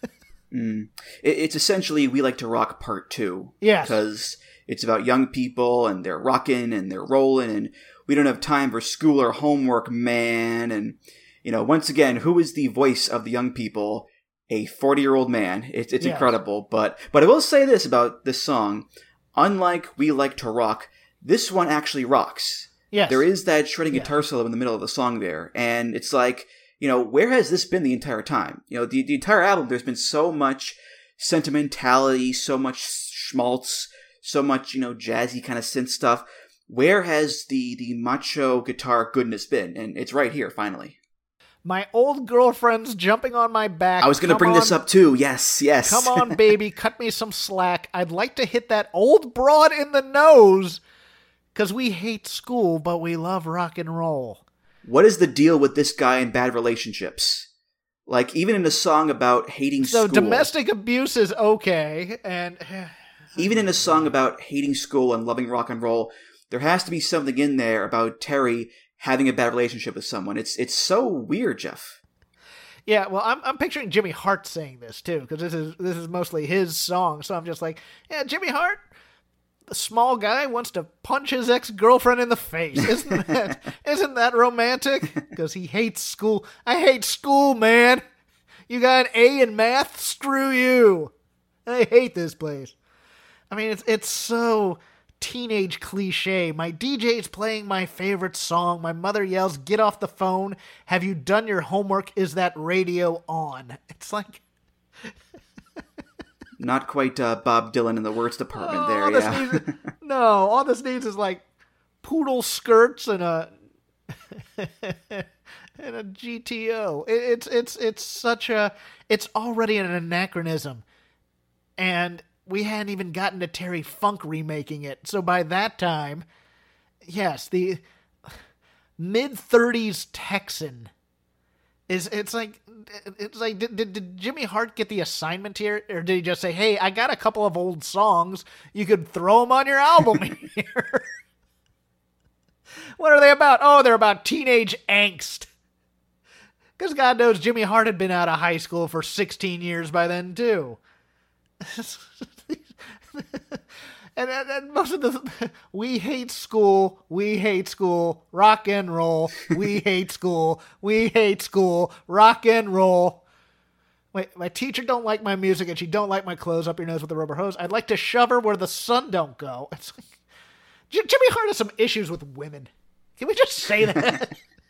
[SPEAKER 7] mm. It's essentially We Like to Rock Part Two.
[SPEAKER 4] Yes,
[SPEAKER 7] because it's about young people and they're rocking and they're rolling, and we don't have time for school or homework, man. And you know, once again, who is the voice of the young people? A forty-year-old man. It's it's yes. incredible. But but I will say this about this song: unlike We Like to Rock, this one actually rocks.
[SPEAKER 4] Yes,
[SPEAKER 7] there is that shredding
[SPEAKER 4] yeah.
[SPEAKER 7] guitar solo in the middle of the song there, and it's like, you know, where has this been the entire time? You know, the, the entire album, there's been so much sentimentality, so much schmaltz, so much, you know, jazzy kind of synth stuff. Where has the, the macho guitar goodness been? And it's right here, finally.
[SPEAKER 4] My old girlfriend's jumping on my back.
[SPEAKER 7] I was going to bring
[SPEAKER 4] on,
[SPEAKER 7] this up too. Yes, yes.
[SPEAKER 4] Come on, baby, cut me some slack. I'd like to hit that old broad in the nose, because we hate school, but we love rock and roll.
[SPEAKER 7] What is the deal with this guy in bad relationships? Like, even in a song about hating
[SPEAKER 4] so
[SPEAKER 7] school.
[SPEAKER 4] So domestic abuse is okay, and
[SPEAKER 7] even in a song about hating school and loving rock and roll, there has to be something in there about Terry having a bad relationship with someone. It's it's so weird, Jeff.
[SPEAKER 4] Yeah, well, I'm I'm picturing Jimmy Hart saying this too, because this is this is mostly his song. So I'm just like, yeah, Jimmy Hart, the small guy, wants to punch his ex-girlfriend in the face. Isn't that isn't that romantic? Because he hates school. I hate school, man. You got an A in math? Screw you. I hate this place. I mean, it's it's so teenage cliche. My D J's playing my favorite song. My mother yells, "Get off the phone. Have you done your homework? Is that radio on?" It's like...
[SPEAKER 7] Not quite uh, Bob Dylan in the words department
[SPEAKER 4] oh,
[SPEAKER 7] there, yeah.
[SPEAKER 4] Needs, no, all this needs is like poodle skirts and a and a G T O. It, it's it's it's such a it's already an anachronism, and we hadn't even gotten to Terry Funk remaking it. So by that time, yes, the mid thirties Texan is it's like. It's like, did, did, did Jimmy Hart get the assignment here? Or did he just say, hey, I got a couple of old songs. You could throw them on your album here. What are they about? Oh, they're about teenage angst. Because God knows Jimmy Hart had been out of high school for sixteen years by then, too. and, and, and most of the... We hate school. We hate school. Rock and roll. We hate school. We hate school. Rock and roll. Wait, my teacher don't like my music and she don't like my clothes up your nose with a rubber hose. I'd like to shove her where the sun don't go. It's like... Jimmy Hart has some issues with women. Can we just say that?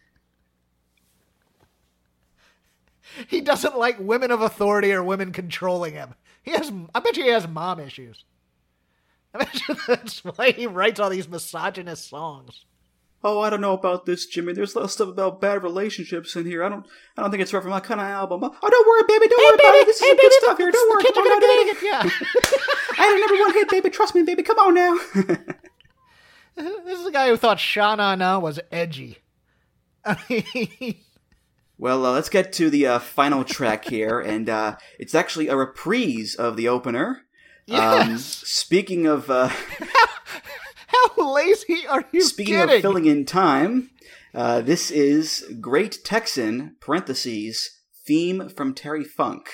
[SPEAKER 4] He doesn't like women of authority or women controlling him. He has, I bet you he has mom issues. I bet you that's why he writes all these misogynist songs.
[SPEAKER 7] Oh, I don't know about this, Jimmy. There's a lot of stuff about bad relationships in here. I don't, I don't think it's right for my kind of album. Oh, don't worry, baby. Don't
[SPEAKER 4] hey,
[SPEAKER 7] worry
[SPEAKER 4] baby,
[SPEAKER 7] about it. This
[SPEAKER 4] hey,
[SPEAKER 7] is some
[SPEAKER 4] baby,
[SPEAKER 7] good stuff here. Don't worry.
[SPEAKER 4] Come on,
[SPEAKER 7] baby.
[SPEAKER 4] It. Yeah.
[SPEAKER 7] I had a number one hit, baby. Trust me, baby. Come on now.
[SPEAKER 4] This is a guy who thought Sha Na Na was edgy. I mean...
[SPEAKER 7] Well, uh, let's get to the uh, final track here, and uh, it's actually a reprise of the opener.
[SPEAKER 4] Yes.
[SPEAKER 7] Um, speaking of... Uh,
[SPEAKER 4] how, how lazy are you
[SPEAKER 7] Speaking
[SPEAKER 4] kidding?
[SPEAKER 7] of filling in time, uh, this is Great Texan, parentheses, theme from Terry Funk.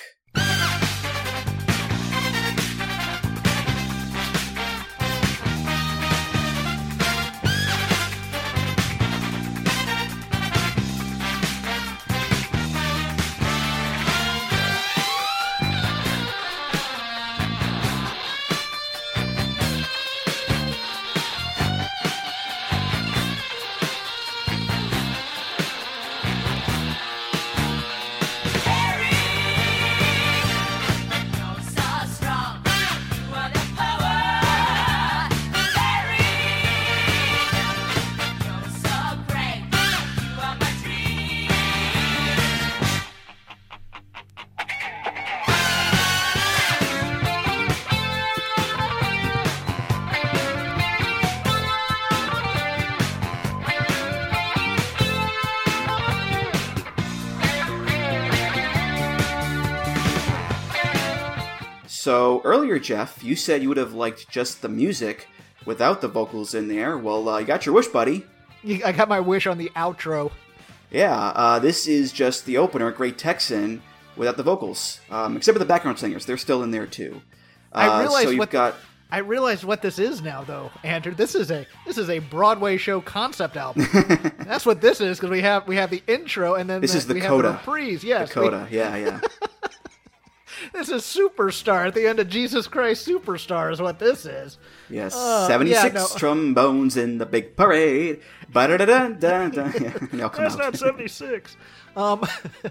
[SPEAKER 7] So, earlier, Jeff, you said you would have liked just the music without the vocals in there. Well, uh, you got your wish, buddy.
[SPEAKER 4] I got my wish on the outro.
[SPEAKER 7] Yeah, uh, this is just the opener, Great Texan, without the vocals. Um, except for the background singers. They're still in there, too. Uh,
[SPEAKER 4] I realize
[SPEAKER 7] so you've
[SPEAKER 4] what
[SPEAKER 7] got...
[SPEAKER 4] I realized what this is now, though, Andrew. This is a this is a Broadway show concept album. That's what this is, because we have we have the intro and then
[SPEAKER 7] this
[SPEAKER 4] the,
[SPEAKER 7] is the
[SPEAKER 4] we
[SPEAKER 7] coda.
[SPEAKER 4] have the reprise. Yes,
[SPEAKER 7] the coda. We, yeah, yeah.
[SPEAKER 4] This is Superstar at the end of Jesus Christ Superstar is what this is.
[SPEAKER 7] Yes,
[SPEAKER 4] uh,
[SPEAKER 7] seventy-six
[SPEAKER 4] yeah, no.
[SPEAKER 7] trombones in the big parade. Ba-da-da-da-da-da. Yeah,
[SPEAKER 4] That's not seventy-six. Um,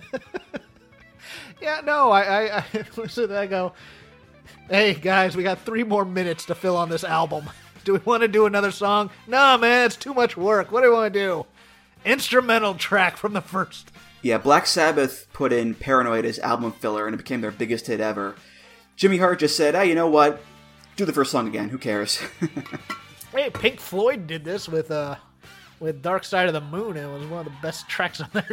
[SPEAKER 4] yeah, no, I, I, I listen. I go, hey guys, we got three more minutes to fill on this album. Do we want to do another song? No, man, it's too much work. What do we want to do? Instrumental track from the first.
[SPEAKER 7] Yeah, Black Sabbath put in Paranoid as album filler, and it became their biggest hit ever. Jimmy Hart just said, hey, you know what? Do the first song again. Who cares?
[SPEAKER 4] Hey, Pink Floyd did this with uh, with Dark Side of the Moon, and it was one of the best tracks on there.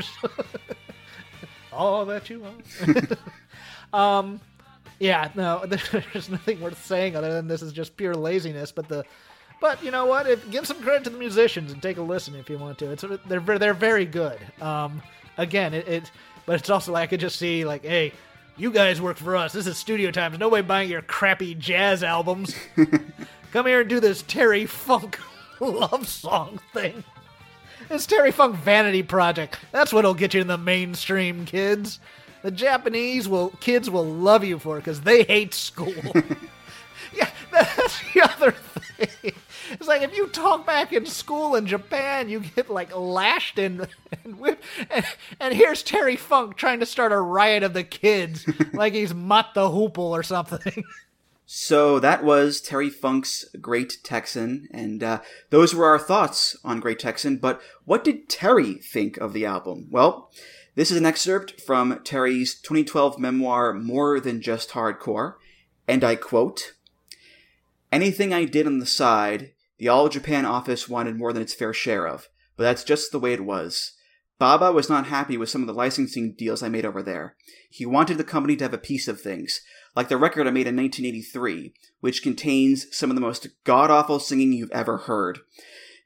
[SPEAKER 4] All that you want. um, yeah, no, there's nothing worth saying other than this is just pure laziness, but the... But you know what? If, give some credit to the musicians and take a listen if you want to. It's they're they're very good. Um, again, it, it but it's also like I could just see like, hey, you guys work for us. This is studio times. Nobody buying your crappy jazz albums. Come here and do this Terry Funk love song thing. This Terry Funk vanity project. That's what'll get you in the mainstream, kids. The Japanese will kids will love you for it because they hate school. Yeah, that's the other thing. It's like if you talk back in school in Japan, you get like lashed and and, whipped, and and here's Terry Funk trying to start a riot of the kids like he's Mott the Hoople or something.
[SPEAKER 7] So that was Terry Funk's Great Texan, and uh, those were our thoughts on Great Texan. But what did Terry think of the album? Well, this is an excerpt from Terry's twenty twelve memoir, More Than Just Hardcore, and I quote, "Anything I did on the side, the All Japan office wanted more than its fair share of, but that's just the way it was. Baba was not happy with some of the licensing deals I made over there. He wanted the company to have a piece of things, like the record I made in nineteen eighty-three, which contains some of the most god-awful singing you've ever heard.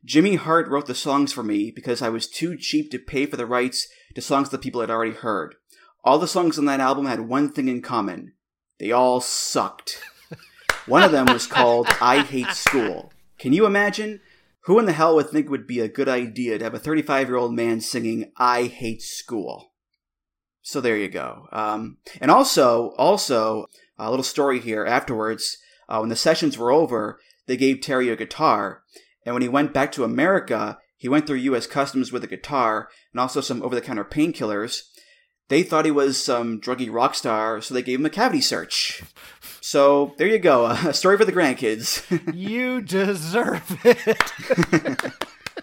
[SPEAKER 7] Jimmy Hart wrote the songs for me because I was too cheap to pay for the rights to songs that people had already heard. All the songs on that album had one thing in common. They all sucked. One of them was called I Hate School. Can you imagine? Who in the hell would think it would be a good idea to have a thirty-five-year-old man singing I Hate School? So there you go. Um, and also, also, a little story here afterwards. Uh, when the sessions were over, they gave Terry a guitar. And when he went back to America, he went through U S Customs with a guitar and also some over-the-counter painkillers. They thought he was some druggy rock star, so they gave him a cavity search. So there you go, a story for the grandkids.
[SPEAKER 4] You deserve it.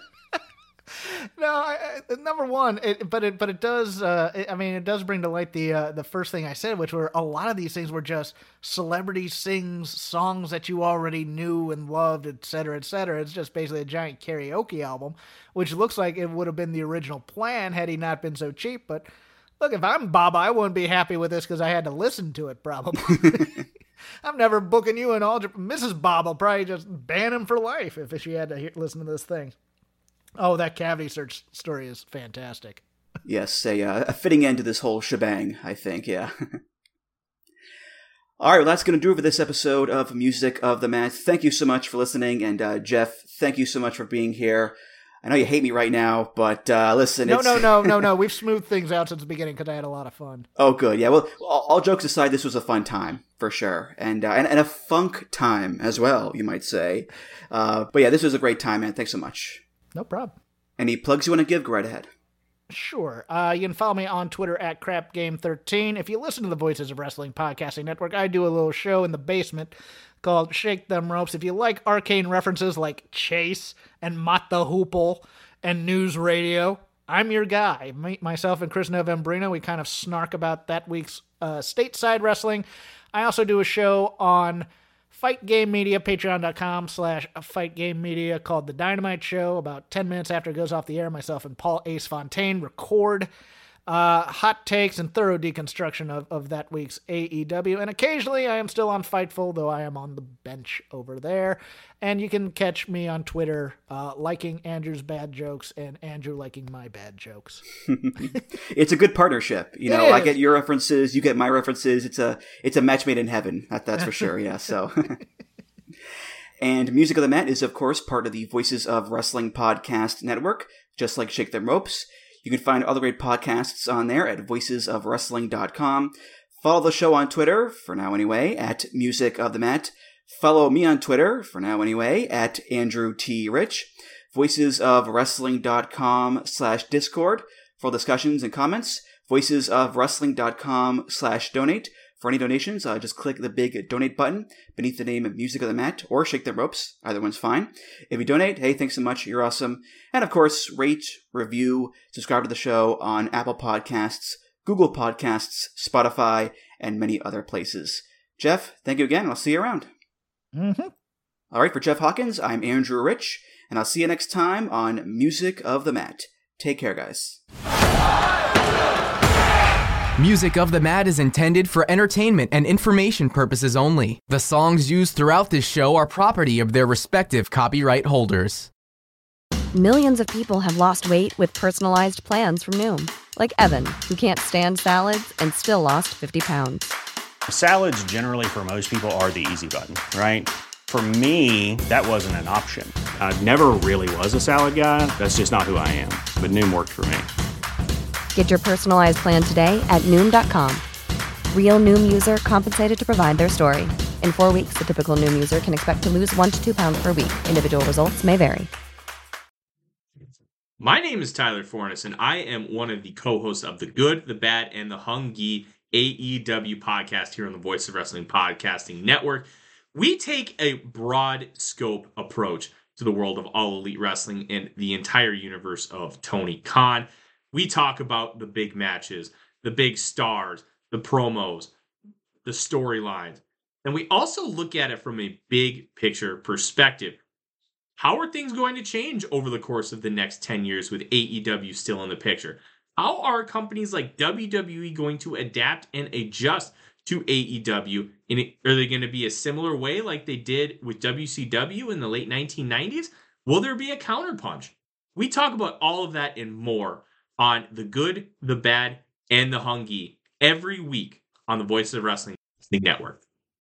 [SPEAKER 4] No, I, I, number one, it, but it but it does. Uh, it, I mean, it does bring to light the uh, the first thing I said, which were a lot of these things were just celebrity sings songs that you already knew and loved, et cetera, et cetera. It's just basically a giant karaoke album, which looks like it would have been the original plan had he not been so cheap. But look, if I'm Baba, I wouldn't be happy with this because I had to listen to it. Probably. I'm never booking you in all. Missus Bob will probably just ban him for life if she had to hear, listen to this thing. Oh, that cavity search story is fantastic.
[SPEAKER 7] Yes, a, uh, a fitting end to this whole shebang, I think, yeah. All right, well, that's going to do it for this episode of Music of the Mat. Thank you so much for listening, and uh, Jeff, thank you so much for being here. I know you hate me right now, but uh, listen,
[SPEAKER 4] no,
[SPEAKER 7] it's...
[SPEAKER 4] No, no, no, no, We've smoothed things out since the beginning because I had a lot of fun.
[SPEAKER 7] Oh, good, yeah. Well, all, all jokes aside, this was a fun time, for sure. And, uh, and, and a funk time as well, you might say. Uh, but yeah, this was a great time, man. Thanks so much.
[SPEAKER 4] No problem.
[SPEAKER 7] Any plugs you want to give? Go right ahead.
[SPEAKER 4] Sure. Uh, you can follow me on Twitter at crap game thirteen. If you listen to the Voices of Wrestling Podcasting Network, I do a little show in the basement called Shake Them Ropes. If you like arcane references like Chase and Mott the Hoople and News Radio, I'm your guy. Me, myself and Chris Novembrino, we kind of snark about that week's uh, stateside wrestling. I also do a show on Fight Game Media, patreon.com slash Fight Game Media, called The Dynamite Show. About ten minutes after it goes off the air, myself and Paul Ace Fontaine record uh, hot takes and thorough deconstruction of, of that week's A E W. And occasionally I am still on Fightful, though I am on the bench over there. And you can catch me on Twitter uh, liking Andrew's bad jokes and Andrew liking my bad jokes.
[SPEAKER 7] It's a good partnership. You know,
[SPEAKER 4] It
[SPEAKER 7] I
[SPEAKER 4] is.
[SPEAKER 7] get your references, you get my references. It's a it's a match made in heaven. That, that's for sure, yeah. So, and Music of the Mat is, of course, part of the Voices of Wrestling Podcast Network, just like Shake Them Ropes. You can find other great podcasts on there at voices of wrestling dot com. Follow the show on Twitter, for now anyway, at Music of the Mat. Follow me on Twitter, for now anyway, at Andrew T. Rich. voices of wrestling dot com slash Discord for discussions and comments. voices of wrestling dot com slash donate. For any donations, uh, just click the big donate button beneath the name of Music of the Mat or Shake Them Ropes. Either one's fine. If you donate, hey, thanks so much. You're awesome. And of course, rate, review, subscribe to the show on Apple Podcasts, Google Podcasts, Spotify, and many other places. Jeff, thank you again. I'll see you around.
[SPEAKER 4] Mm-hmm.
[SPEAKER 7] All right, for Jeff Hawkins, I'm Andrew Rich, and I'll see you next time on Music of the Mat. Take care, guys.
[SPEAKER 9] Music of the Mat is intended for entertainment and information purposes only. The songs used throughout this show are property of their respective copyright holders.
[SPEAKER 10] Millions of people have lost weight with personalized plans from Noom. Like Evan, who can't stand salads and still lost fifty pounds.
[SPEAKER 11] Salads generally for most people are the easy button, right? For me, that wasn't an option. I never really was a salad guy. That's just not who I am. But Noom worked for me.
[SPEAKER 10] Get your personalized plan today at Noom dot com. Real Noom user compensated to provide their story. In four weeks, the typical Noom user can expect to lose one to two pounds per week. Individual results may vary.
[SPEAKER 12] My name is Tyler Fornes, and I am one of the co-hosts of the Good, the Bad, and the Hungy A E W podcast here on the Voice of Wrestling Podcasting Network. We take a broad scope approach to the world of All Elite Wrestling and the entire universe of Tony Khan. We talk about the big matches, the big stars, the promos, the storylines, and we also look at it from a big picture perspective. How are things going to change over the course of the next ten years with A E W still in the picture? How are companies like W W E going to adapt and adjust to A E W? And are they going to be a similar way like they did with W C W in the late nineteen nineties? Will there be a counterpunch? We talk about all of that and more on The Good, the Bad, and the Hungy every week on the Voices of Wrestling Network.